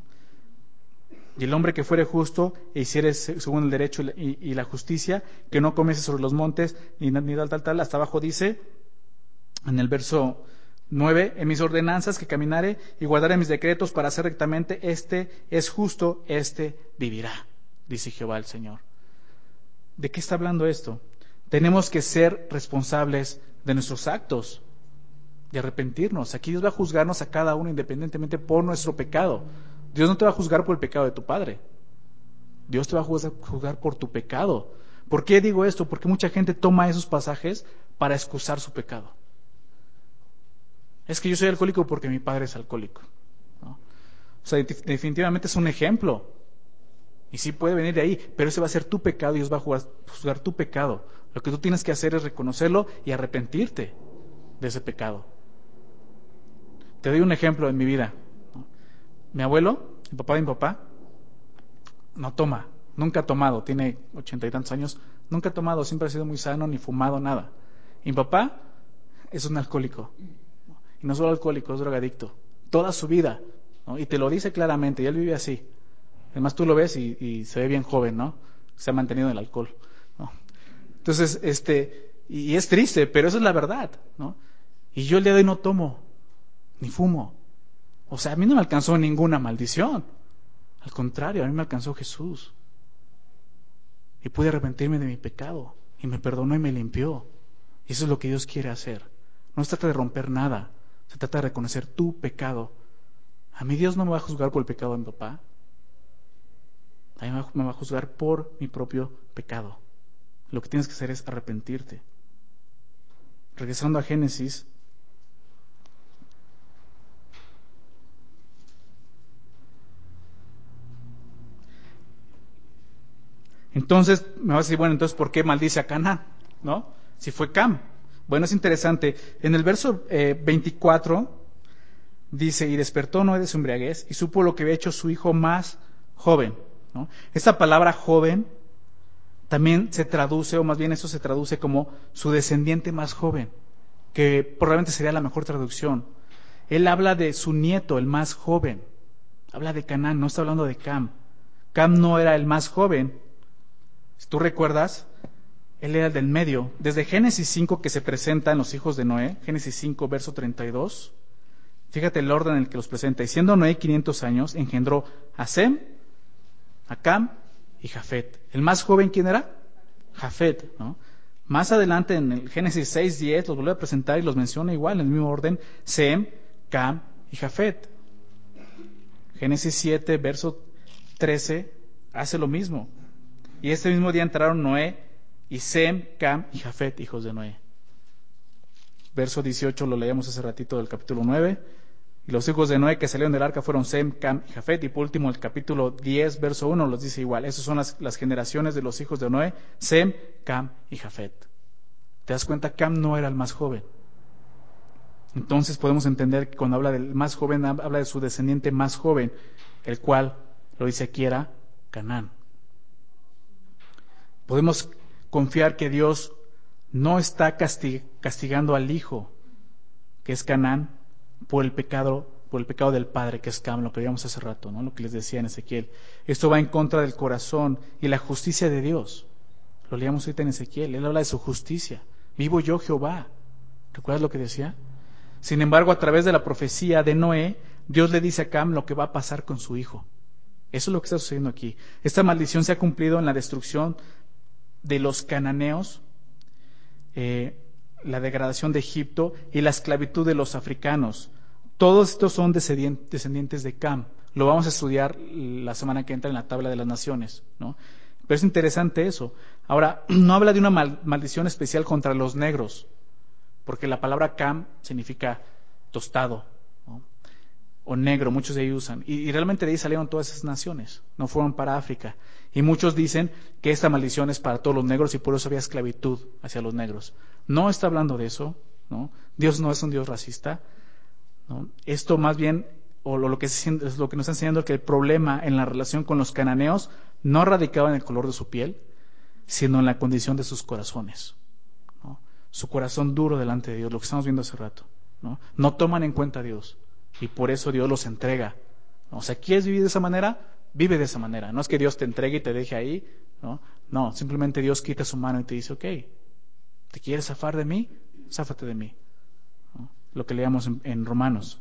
Y el hombre que fuere justo e hiciere según el derecho y la justicia, que no comiese sobre los montes, ni tal, hasta abajo dice, en el verso 9, en mis ordenanzas que caminare y guardaré mis decretos para hacer rectamente, este es justo, este vivirá, dice Jehová el Señor. ¿De qué está hablando esto? Tenemos que ser responsables de nuestros actos, de arrepentirnos. Aquí Dios va a juzgarnos a cada uno independientemente por nuestro pecado. Dios no te va a juzgar por el pecado de tu padre. Dios te va a juzgar por tu pecado. ¿Por qué digo esto? Porque mucha gente toma esos pasajes para excusar su pecado. Es que yo soy alcohólico porque mi padre es alcohólico, ¿no? O sea, definitivamente es un ejemplo. Y sí puede venir de ahí, pero ese va a ser tu pecado y Dios va a juzgar tu pecado. Lo que tú tienes que hacer es reconocerlo y arrepentirte de ese pecado. Te doy un ejemplo en mi vida. Mi abuelo, el papá de mi papá, no toma, nunca ha tomado, tiene 80 y tantos años, nunca ha tomado, siempre ha sido muy sano, ni fumado, nada. Y mi papá es un alcohólico. Y no solo alcohólico, es drogadicto. Toda su vida, ¿no? Y te lo dice claramente, y él vive así. Además tú lo ves y se ve bien joven, ¿no? Se ha mantenido en el alcohol, ¿no? Entonces, y es triste, pero eso es la verdad, ¿no? Y yo el día de hoy no tomo, ni fumo. O sea, a mí no me alcanzó ninguna maldición. Al contrario, a mí me alcanzó Jesús. Y pude arrepentirme de mi pecado. Y me perdonó y me limpió. Y eso es lo que Dios quiere hacer. No se trata de romper nada. Se trata de reconocer tu pecado. A mí Dios no me va a juzgar por el pecado de mi papá. A mí me va a juzgar por mi propio pecado. Lo que tienes que hacer es arrepentirte. Regresando a Génesis. Entonces me vas a decir, bueno, entonces ¿por qué maldice a Canaán? ¿No? Si fue Cam. Bueno, es interesante. En el verso 24 dice, y despertó Noé de su embriaguez y supo lo que había hecho su hijo más joven, ¿no? Esta palabra joven también se traduce, o más bien eso se traduce como su descendiente más joven, que probablemente sería la mejor traducción. Él habla de su nieto, el más joven. Habla de Canaán, no está hablando de Cam. Cam no era el más joven. Si tú recuerdas, él era el del medio. Desde Génesis 5 que se presentan los hijos de Noé, Génesis 5, verso 32, fíjate el orden en el que los presenta. Y siendo Noé 500 años, engendró a Sem, a Cam y Jafet. ¿El más joven quién era? Jafet, ¿no? Más adelante en el Génesis 6, 10 los vuelve a presentar y los menciona igual, en el mismo orden, Sem, Cam y Jafet. Génesis 7, verso 13, hace lo mismo. Y este mismo día entraron Noé y Sem, Cam y Jafet, hijos de Noé. Verso 18 lo leíamos hace ratito del capítulo 9. Y los hijos de Noé que salieron del arca fueron Sem, Cam y Jafet. Y por último el capítulo 10, verso 1 los dice igual. Esas son las generaciones de los hijos de Noé, Sem, Cam y Jafet. ¿Te das cuenta? Cam no era el más joven. Entonces podemos entender que cuando habla del más joven, habla de su descendiente más joven, el cual, lo dice aquí, era Canaán. Podemos confiar que Dios no está castigando al hijo, que es Canaán, por el pecado del padre, que es Cam, lo que veíamos hace rato, ¿no? Lo que les decía en Ezequiel. Esto va en contra del corazón y la justicia de Dios. Lo leíamos ahorita en Ezequiel. Él habla de su justicia. Vivo yo, Jehová. ¿Recuerdas lo que decía? Sin embargo, a través de la profecía de Noé, Dios le dice a Cam lo que va a pasar con su hijo. Eso es lo que está sucediendo aquí. Esta maldición se ha cumplido en la destrucción de los cananeos, la degradación de Egipto y la esclavitud de los africanos. Todos estos son descendientes de Cam. Lo vamos a estudiar la semana que entra en la tabla de las naciones, ¿no? Pero es interesante eso. Ahora, no habla de una maldición especial contra los negros, porque la palabra Cam significa tostado, ¿no? O negro, muchos de ellos usan. Y realmente de ahí salieron todas esas naciones, no fueron para África. Y muchos dicen que esta maldición es para todos los negros y por eso había esclavitud hacia los negros. No está hablando de eso, ¿no? Dios no es un Dios racista, ¿no? Esto más bien, o lo que es lo que nos está enseñando, que el problema en la relación con los cananeos no radicaba en el color de su piel, sino en la condición de sus corazones, ¿no? Su corazón duro delante de Dios, lo que estamos viendo hace rato, ¿no? No toman en cuenta a Dios. Y por eso Dios los entrega. O sea, ¿quieres vivir de esa manera? Vive de esa manera. No es que Dios te entregue y te deje ahí, ¿no? No, simplemente Dios quita su mano y te dice, ok, ¿te quieres zafar de mí? Záfate de mí, ¿no? Lo que leamos en Romanos.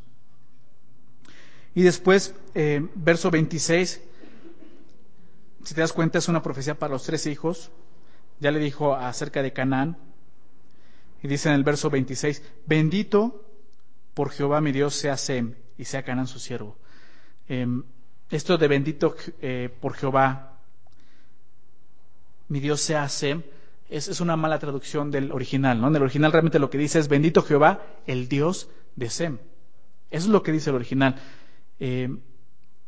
Y después, verso 26, si te das cuenta, es una profecía para los 3 hijos. Ya le dijo acerca de Canaán. Y dice en el verso 26, bendito por Jehová mi Dios sea Sem y sea Canaán su siervo. Esto de bendito por Jehová mi Dios sea Sem es una mala traducción del original, ¿no? En el original realmente lo que dice es bendito Jehová, el Dios de Sem. Eso es lo que dice el original.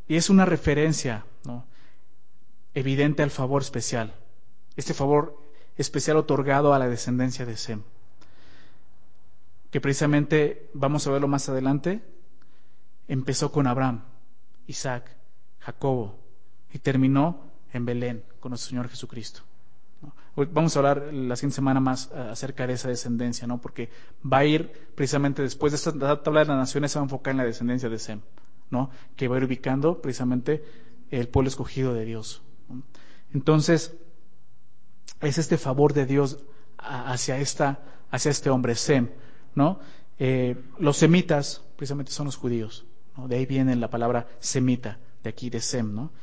Y es una referencia, ¿no?, evidente al favor especial. Este favor especial otorgado a la descendencia de Sem, que precisamente, vamos a verlo más adelante, empezó con Abraham, Isaac, Jacobo y terminó en Belén con nuestro Señor Jesucristo, ¿no? Hoy vamos a hablar la siguiente semana más acerca de esa descendencia, ¿no?, porque va a ir precisamente después de esta tabla de las naciones, se va a enfocar en la descendencia de Sem, ¿no?, que va a ir ubicando precisamente el pueblo escogido de Dios, ¿no? Entonces, es este favor de Dios hacia este hombre, Sem, ¿no? Los semitas precisamente son los judíos, ¿no? De ahí viene la palabra semita, de aquí de Sem, ¿no?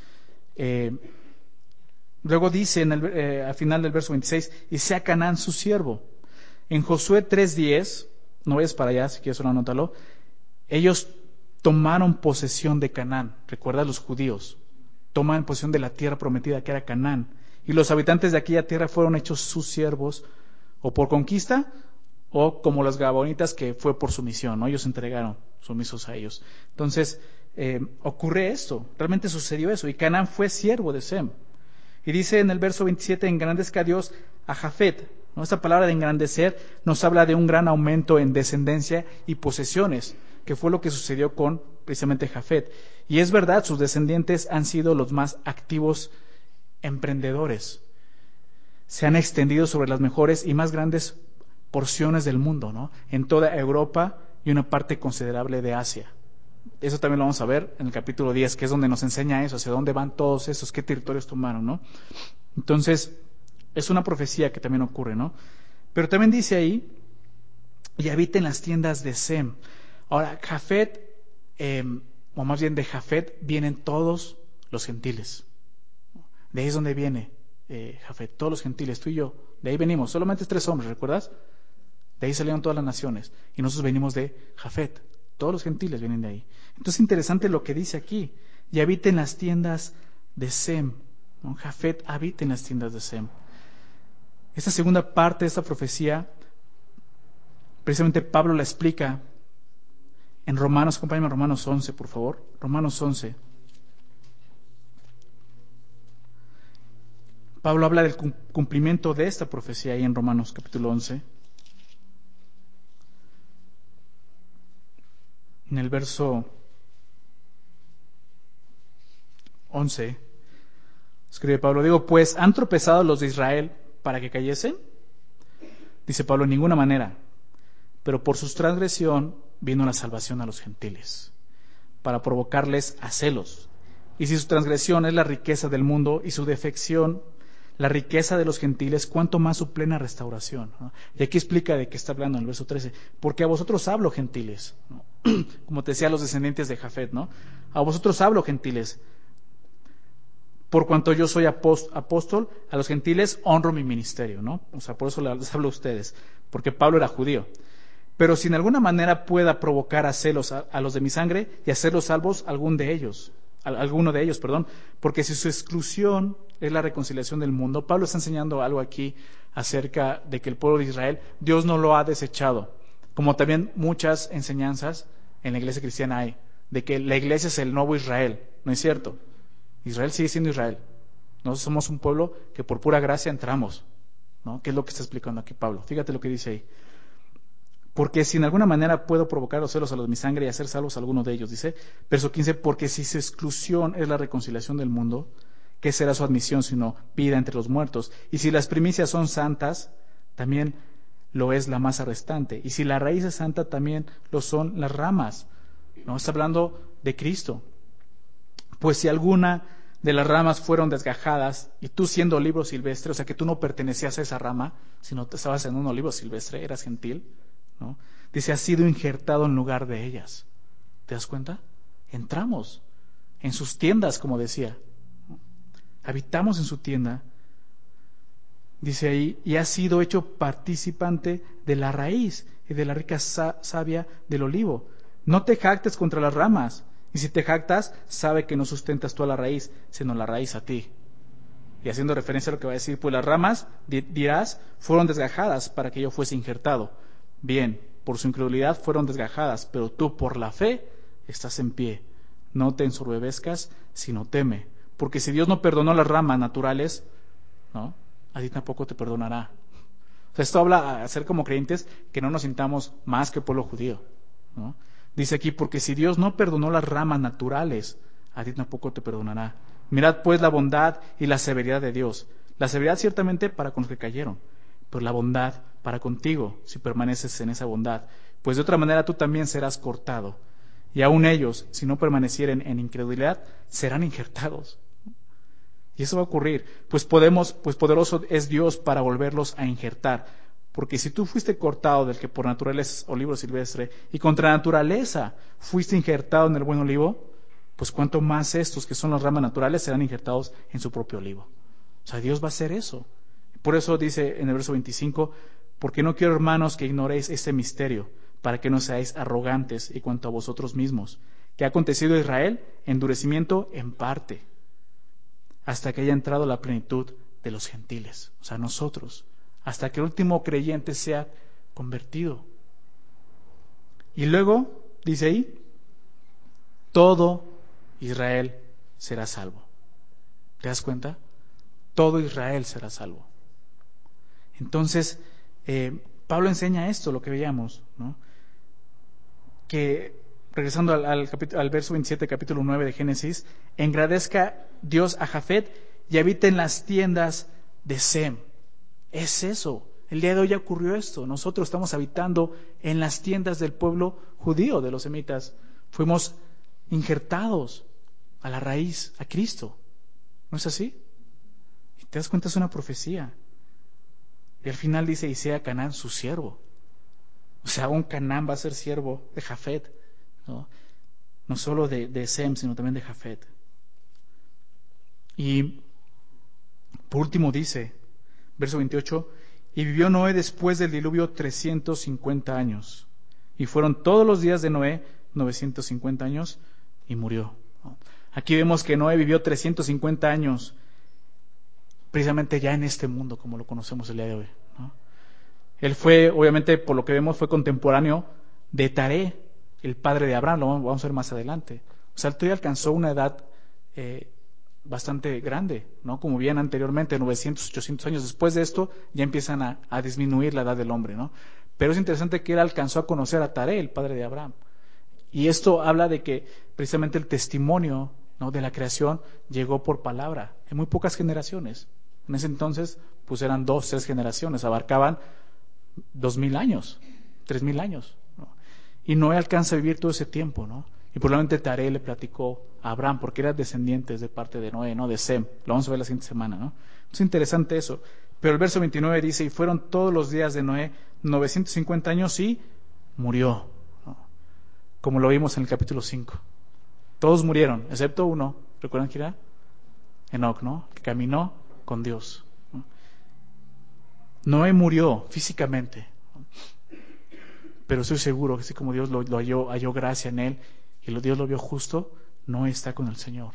Luego dice al final del verso 26, y sea Canaán su siervo. En Josué 3:10, no vayas para allá, si quieres solo anótalo, ellos tomaron posesión de Canaán. ¿Recuerdas? Los judíos toman posesión de la tierra prometida que era Canaán. Y los habitantes de aquella tierra fueron hechos sus siervos, o por conquista, o como los gabonitas, que fue por sumisión, ¿no? Ellos se entregaron sumisos a ellos. Entonces, ocurre esto, realmente sucedió eso, y Canaán fue siervo de Sem. Y dice en el verso 27, engrandezca a Dios a Jafet, ¿no? Esta palabra de engrandecer nos habla de un gran aumento en descendencia y posesiones, que fue lo que sucedió con precisamente Jafet. Y es verdad, sus descendientes han sido los más activos emprendedores. Se han extendido sobre las mejores y más grandes porciones del mundo, ¿no?, en toda Europa y una parte considerable de Asia. Eso también lo vamos a ver en el capítulo 10, que es donde nos enseña eso, hacia dónde van todos esos, qué territorios tomaron, ¿no? Entonces, es una profecía que también ocurre, ¿no? Pero también dice ahí, y habita en las tiendas de Sem. Ahora, Jafet, o más bien de Jafet, vienen todos los gentiles. De ahí es donde viene Jafet, todos los gentiles, tú y yo. De ahí venimos, solamente 3 hombres, ¿recuerdas? De ahí salieron todas las naciones. Y nosotros venimos de Jafet. Todos los gentiles vienen de ahí. Entonces es interesante lo que dice aquí. Y habita en las tiendas de Sem, ¿no? Jafet habita en las tiendas de Sem. Esta segunda parte de esta profecía, precisamente Pablo la explica en Romanos. Acompáñame a Romanos 11, por favor. Romanos 11. Pablo habla del cumplimiento de esta profecía ahí en Romanos capítulo 11. En el verso 11, escribe Pablo, digo, pues, ¿han tropezado los de Israel para que cayesen? Dice Pablo, en ninguna manera, pero por su transgresión vino la salvación a los gentiles, para provocarles a celos. Y si su transgresión es la riqueza del mundo y su defección la riqueza de los gentiles, cuánto más su plena restauración, ¿no? Y aquí explica de qué está hablando en el verso 13, porque a vosotros hablo, gentiles, ¿no? Como te decía, los descendientes de Jafet, ¿no? A vosotros hablo, gentiles, por cuanto yo soy apóstol, a los gentiles honro mi ministerio, ¿no? O sea, por eso les hablo a ustedes, porque Pablo era judío. Pero si en alguna manera pueda provocar a celos a los de mi sangre y hacerlos salvos alguno de ellos, porque si su exclusión es la reconciliación del mundo, Pablo está enseñando algo aquí acerca de que el pueblo de Israel, Dios no lo ha desechado, como también muchas enseñanzas en la iglesia cristiana hay, de que la iglesia es el nuevo Israel, ¿no es cierto? Israel sigue siendo Israel. Nosotros somos un pueblo que por pura gracia entramos, ¿no? ¿Qué es lo que está explicando aquí Pablo? Fíjate lo que dice ahí. Porque si en alguna manera puedo provocar los celos a los de mi sangre y hacer salvos a alguno de ellos, dice, verso 15, porque si su exclusión es la reconciliación del mundo, ¿qué será su admisión sino vida entre los muertos? Y si las primicias son santas, también lo es la masa restante. Y si la raíz es santa, también lo son las ramas. No está hablando de Cristo. Pues si alguna de las ramas fueron desgajadas, y tú siendo olivo silvestre, o sea que tú no pertenecías a esa rama, sino te estabas en un olivo silvestre, eras gentil, ¿no? Dice, ha sido injertado en lugar de ellas. ¿Te das cuenta? Entramos en sus tiendas, como decía. Habitamos en su tienda. Dice ahí, y ha sido hecho participante de la raíz y de la rica savia del olivo. No te jactes contra las ramas. Y si te jactas, sabe que no sustentas tú a la raíz, sino la raíz a ti. Y haciendo referencia a lo que va a decir, pues las ramas, dirás, fueron desgajadas para que yo fuese injertado. Bien, por su incredulidad fueron desgajadas, pero tú por la fe estás en pie. no te ensoberbezcas, sino teme. Porque si Dios no perdonó las ramas naturales, ¿no?, a ti tampoco te perdonará. O sea, esto habla a ser como creyentes que no nos sintamos más que el pueblo judío, ¿no? Dice aquí, porque si Dios no perdonó las ramas naturales, a ti tampoco te perdonará. Mirad pues la bondad y la severidad de Dios. La severidad ciertamente para con los que cayeron, pero la bondad para contigo, si permaneces en esa bondad. Pues de otra manera tú también serás cortado. Y aun ellos, si no permanecieren en incredulidad, serán injertados. Y eso va a ocurrir, pues poderoso es Dios para volverlos a injertar. Porque si tú fuiste cortado del que por naturaleza es olivo silvestre, y contra naturaleza fuiste injertado en el buen olivo, pues cuánto más estos que son las ramas naturales serán injertados en su propio olivo. O sea, Dios va a hacer eso. Por eso dice en el verso 25, porque no quiero, hermanos, que ignoréis este misterio, para que no seáis arrogantes en cuanto a vosotros mismos, que ha acontecido a Israel endurecimiento en parte, hasta que haya entrado la plenitud de los gentiles, o sea, nosotros, hasta que el último creyente sea convertido. Y luego, dice ahí, todo Israel será salvo. ¿Te das cuenta? Todo Israel será salvo. Entonces, Pablo enseña esto, lo que veíamos, ¿no? Que, regresando al verso 27, capítulo 9 de Génesis, engrandezca Dios a Jafet y habita en las tiendas de Sem. Es eso. El día de hoy ya ocurrió esto. Nosotros estamos habitando en las tiendas del pueblo judío, de los semitas. Fuimos injertados a la raíz, a Cristo. ¿No es así? Y te das cuenta, es una profecía. Y al final dice, y sea Canaán su siervo. O sea, un Canaán va a ser siervo de Jafet, ¿no? No solo de Sem, sino también de Jafet. Y por último dice, verso 28, y vivió Noé después del diluvio 350 años. Y fueron todos los días de Noé 950 años y murió. Aquí vemos que Noé vivió 350 años precisamente ya en este mundo como lo conocemos el día de hoy, ¿no? Él fue, obviamente, por lo que vemos, fue contemporáneo de Taré, el padre de Abraham, lo vamos a ver más adelante. O sea, él todavía alcanzó una edad bastante grande, ¿no? Como bien anteriormente, 900, 800 años después de esto, ya empiezan a disminuir la edad del hombre, ¿no? Pero es interesante que él alcanzó a conocer a Taré, el padre de Abraham. Y esto habla de que precisamente el testimonio, ¿no?, de la creación llegó por palabra, en muy pocas generaciones. En ese entonces, pues eran 2, 3 generaciones, abarcaban 2000 años, 3000 años, ¿no? Y Noé alcanza a vivir todo ese tiempo, ¿no? Y probablemente Taré le platicó a Abraham, porque eran descendientes de parte de Noé, ¿no?, de Sem. Lo vamos a ver la siguiente semana, ¿no? Es interesante eso. Pero el verso 29 dice, y fueron todos los días de Noé 950 años y murió, ¿no? Como lo vimos en el capítulo 5. Todos murieron, excepto uno. ¿Recuerdan quién era? Enoc, ¿no? Que caminó con Dios, ¿no? Noé murió físicamente, ¿no? Pero estoy seguro que así como Dios lo halló gracia en él y Dios lo vio justo, Noé está con el Señor.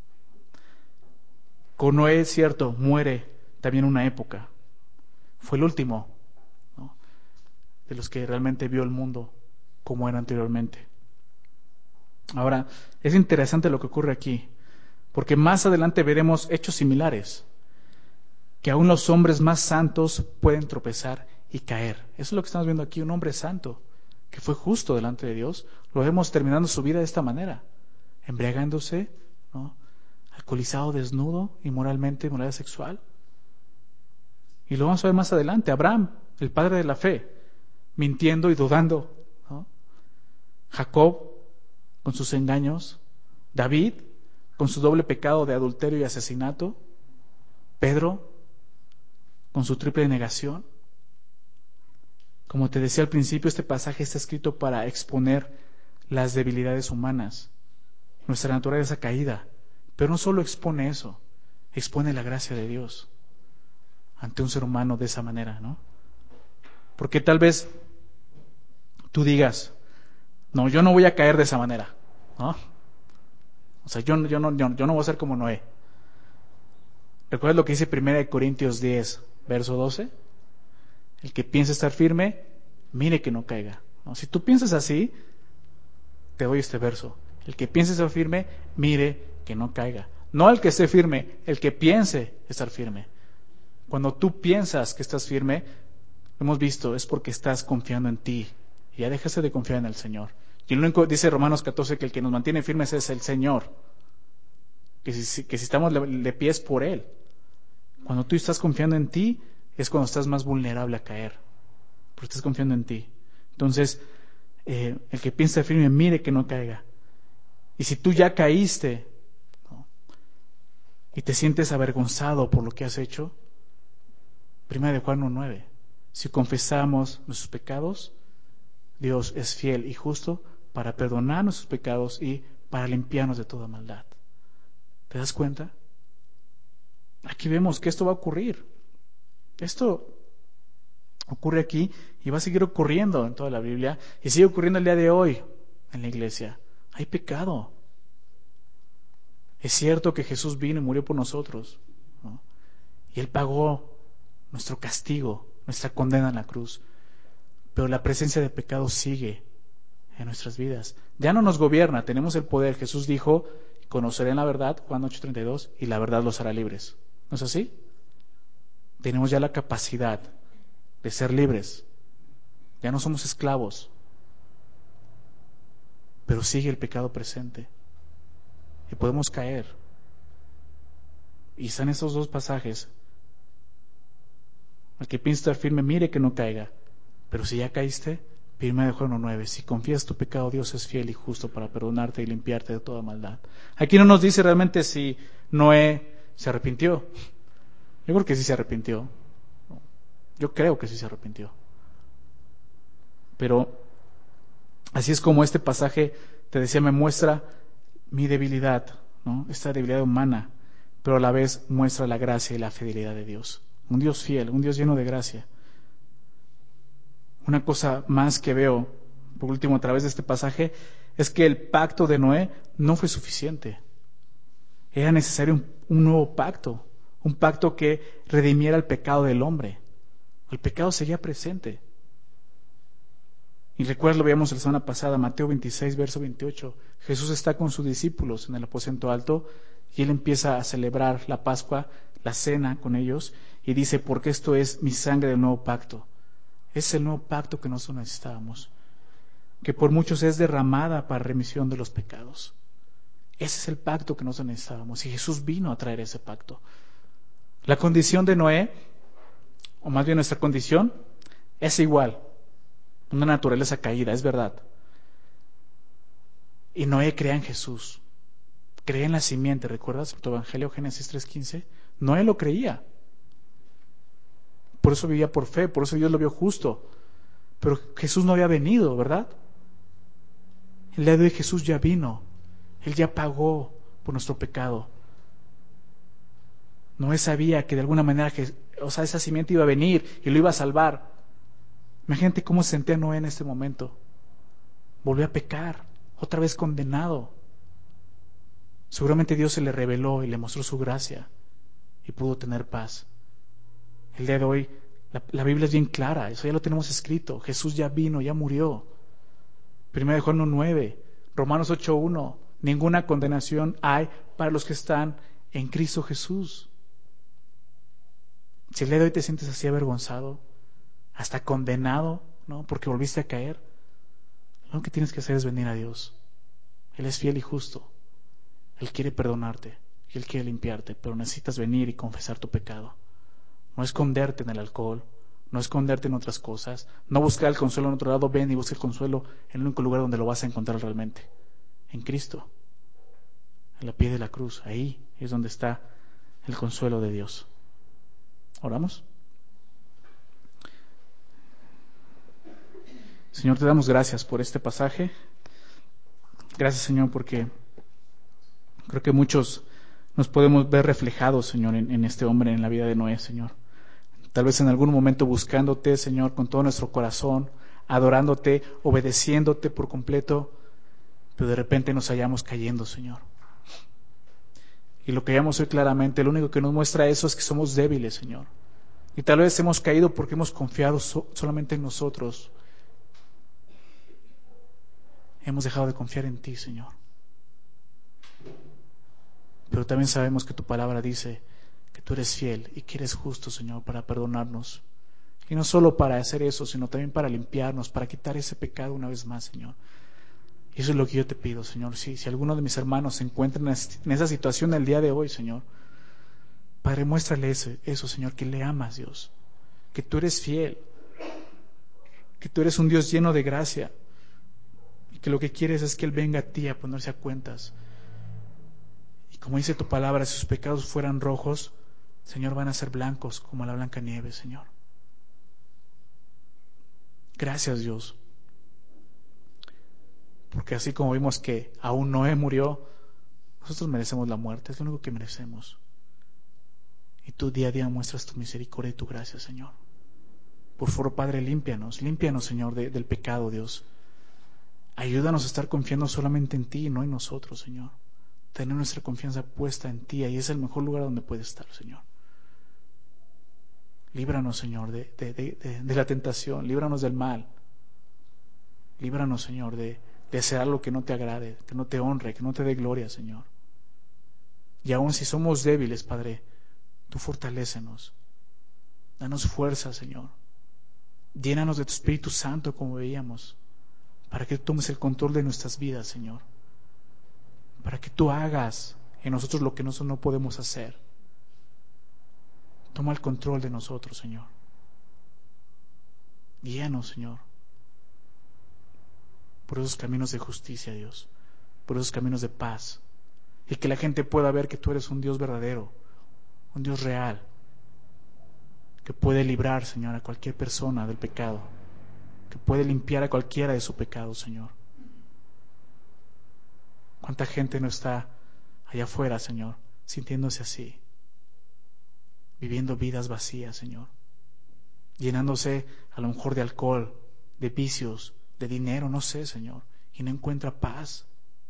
Con Noé, es cierto, muere también una época. Fue el último, ¿no?, de los que realmente vio el mundo como era anteriormente. Ahora, es interesante lo que ocurre aquí, porque más adelante veremos hechos similares, que aún los hombres más santos pueden tropezar y caer. Eso es lo que estamos viendo aquí, un hombre santo, que fue justo delante de Dios, lo vemos terminando su vida de esta manera, embriagándose, ¿no?, alcoholizado, desnudo, inmoralmente, inmoralidad sexual. Y lo vamos a ver más adelante, Abraham, el padre de la fe, mintiendo y dudando, ¿no? Jacob, con sus engaños, David, con su doble pecado de adulterio y asesinato, Pedro, con su triple negación. Como te decía al principio, este pasaje está escrito para exponer las debilidades humanas, nuestra naturaleza caída, pero no solo expone eso, expone la gracia de Dios ante un ser humano de esa manera, ¿no? Porque tal vez tú digas, no, yo no voy a caer de esa manera, ¿no? O sea, yo no voy a ser como Noé. ¿Recuerdas lo que dice 1 Corintios 10, verso 12? El que piensa estar firme, mire que no caiga, ¿no? Si tú piensas así, te doy este verso. El que piense estar firme, mire que no caiga. No el que esté firme, el que piense estar firme. Cuando tú piensas que estás firme, hemos visto, es porque estás confiando en ti. Y ya déjase de confiar en el Señor. Y el único, dice Romanos 14, que el que nos mantiene firmes es el Señor. Que si estamos de pies por Él. Cuando tú estás confiando en ti, es cuando estás más vulnerable a caer. Porque estás confiando en ti. Entonces, el que piensa firme, mire que no caiga. Y si tú ya caíste, ¿no?, y te sientes avergonzado por lo que has hecho, 1 de Juan 1:9, si confesamos nuestros pecados, Dios es fiel y justo para perdonar nuestros pecados y para limpiarnos de toda maldad. ¿Te das cuenta? Aquí vemos que esto va a ocurrir. Esto ocurre aquí y va a seguir ocurriendo en toda la Biblia y sigue ocurriendo el día de hoy en la iglesia. Hay pecado. Es cierto que Jesús vino y murió por nosotros, ¿no? Y Él pagó nuestro castigo, nuestra condena en la cruz. Pero la presencia de pecado sigue en nuestras vidas. Ya no nos gobierna, tenemos el poder. Jesús dijo, conocerán la verdad, Juan 8:32, y la verdad los hará libres. ¿No es así? Tenemos ya la capacidad de ser libres. Ya no somos esclavos. Pero sigue el pecado presente. Y podemos caer. Y están estos dos pasajes. El que piensa estar firme, mire que no caiga. Pero si ya caíste, 1 de Juan 1:9, si confías tu pecado, Dios es fiel y justo para perdonarte y limpiarte de toda maldad. Aquí no nos dice realmente si Noé se arrepintió. Yo creo que sí se arrepintió. Yo creo que sí se arrepintió. Pero así es como este pasaje, te decía, me muestra mi debilidad, ¿no? Esta debilidad humana, pero a la vez muestra la gracia y la fidelidad de Dios. Un Dios fiel, un Dios lleno de gracia. Una cosa más que veo, por último, a través de este pasaje, es que el pacto de Noé no fue suficiente. Era necesario un nuevo pacto, un pacto que redimiera el pecado del hombre. El pecado seguía presente. Y recuerda, lo veíamos la semana pasada, Mateo 26, verso 28. Jesús está con sus discípulos en el aposento alto y Él empieza a celebrar la Pascua, la cena con ellos, y dice, porque esto es mi sangre del nuevo pacto. Es el nuevo pacto que nosotros necesitábamos, que por muchos es derramada para remisión de los pecados. Ese es el pacto que nosotros necesitábamos y Jesús vino a traer ese pacto. La condición de Noé, o más bien nuestra condición, es igual, una naturaleza caída, es verdad. Y Noé creía en Jesús, creía en la simiente, ¿recuerdas tu Evangelio, Génesis 3:15? Noé lo creía. Por eso vivía por fe, por eso Dios lo vio justo. Pero Jesús no había venido, ¿verdad? El día de hoy Jesús ya vino. Él ya pagó por nuestro pecado. Noé sabía que de alguna manera, esa simiente iba a venir y lo iba a salvar. Imagínate cómo se sentía Noé en este momento. Volvió a pecar, otra vez condenado. Seguramente Dios se le reveló y le mostró su gracia y pudo tener paz. El día de hoy la Biblia es bien clara, eso ya lo tenemos escrito. Jesús ya vino, ya murió. 1 de Juan 1:9, Romanos 8:1, ninguna condenación hay para los que están en Cristo Jesús. Si el día de hoy te sientes así avergonzado, hasta condenado, ¿no?, porque volviste a caer, lo que tienes que hacer es venir a Dios. Él es fiel y justo. Él quiere perdonarte y Él quiere limpiarte, pero necesitas venir y confesar tu pecado. No esconderte en el alcohol, no esconderte en otras cosas, no buscar el consuelo en otro lado. Ven y busca el consuelo en el único lugar donde lo vas a encontrar realmente, en Cristo, en la pie de la cruz. Ahí es donde está el consuelo de Dios. ¿Oramos? Señor, te damos gracias por este pasaje. Gracias, Señor, porque creo que muchos nos podemos ver reflejados, Señor, en este hombre, en la vida de Noé, Señor. Tal vez en algún momento buscándote, Señor, con todo nuestro corazón, adorándote, obedeciéndote por completo, pero de repente nos hallamos cayendo, Señor. Y lo que hallamos hoy claramente, lo único que nos muestra eso es que somos débiles, Señor. Y tal vez hemos caído porque hemos confiado solamente en nosotros. Hemos dejado de confiar en ti, Señor. Pero también sabemos que tu palabra dice que tú eres fiel y que eres justo, Señor, para perdonarnos. Y no solo para hacer eso, sino también para limpiarnos, para quitar ese pecado una vez más, Señor. Y eso es lo que yo te pido, Señor. Si alguno de mis hermanos se encuentra en esa situación el día de hoy, Señor, Padre, muéstrale eso, Señor, que le amas, Dios, que tú eres fiel, que tú eres un Dios lleno de gracia, y que lo que quieres es que Él venga a ti a ponerse a cuentas. Y como dice tu palabra, si sus pecados fueran rojos, Señor, van a ser blancos como la blanca nieve, Señor. Gracias, Dios, porque así como vimos que aún Noé murió, nosotros merecemos la muerte, es lo único que merecemos. Y tú día a día muestras tu misericordia y tu gracia, Señor. Por favor, Padre, límpianos, Señor, del pecado, Dios. Ayúdanos a estar confiando solamente en ti y no en nosotros, Señor. Tener nuestra confianza puesta en ti, ahí es el mejor lugar donde puede estar, Señor. Líbranos, Señor, de la tentación, líbranos del mal. Líbranos, Señor, de hacer algo que no te agrade, que no te honre, que no te dé gloria, Señor. Y aun si somos débiles, Padre, tú fortalécenos. Danos fuerza, Señor. Llénanos de tu Espíritu Santo, como veíamos, para que tú tomes el control de nuestras vidas, Señor. Para que tú hagas en nosotros lo que nosotros no podemos hacer. Toma el control de nosotros, Señor. Guíanos, Señor, por esos caminos de justicia, Dios, por esos caminos de paz, y que la gente pueda ver que tú eres un Dios verdadero, un Dios real, que puede librar, Señor, a cualquier persona del pecado, que puede limpiar a cualquiera de su pecado, Señor. ¿Cuánta gente no está allá afuera, Señor, sintiéndose así, viviendo vidas vacías, Señor, llenándose a lo mejor de alcohol, de vicios, de dinero, no sé, Señor, y no encuentra paz?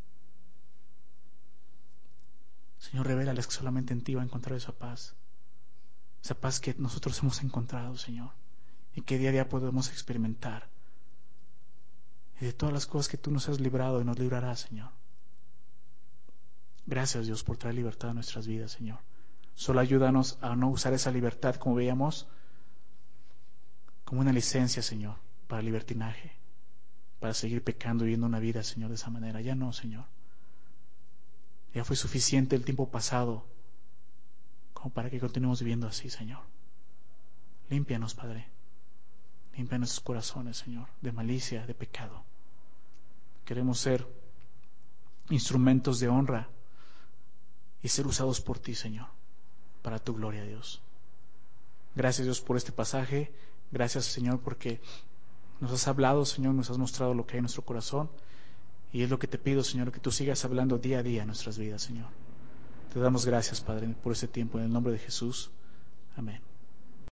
Señor, revélales que solamente en ti va a encontrar esa paz que nosotros hemos encontrado, Señor, y que día a día podemos experimentar, y de todas las cosas que tú nos has librado y nos librarás, Señor. Gracias, Dios, por traer libertad a nuestras vidas, Señor. Solo ayúdanos a no usar esa libertad, como veíamos, como una licencia, Señor, para libertinaje, para seguir pecando y viviendo una vida, Señor, de esa manera. Ya no, Señor. Ya fue suficiente el tiempo pasado como para que continuemos viviendo así, Señor. Límpianos, Padre. Limpia nuestros corazones, Señor, de malicia, de pecado. Queremos ser instrumentos de honra y ser usados por ti, Señor, para tu gloria, Dios. Gracias, Dios, por este pasaje. Gracias, Señor, porque nos has hablado, Señor, nos has mostrado lo que hay en nuestro corazón. Y es lo que te pido, Señor, que tú sigas hablando día a día en nuestras vidas, Señor. Te damos gracias, Padre, por este tiempo. En el nombre de Jesús. Amén.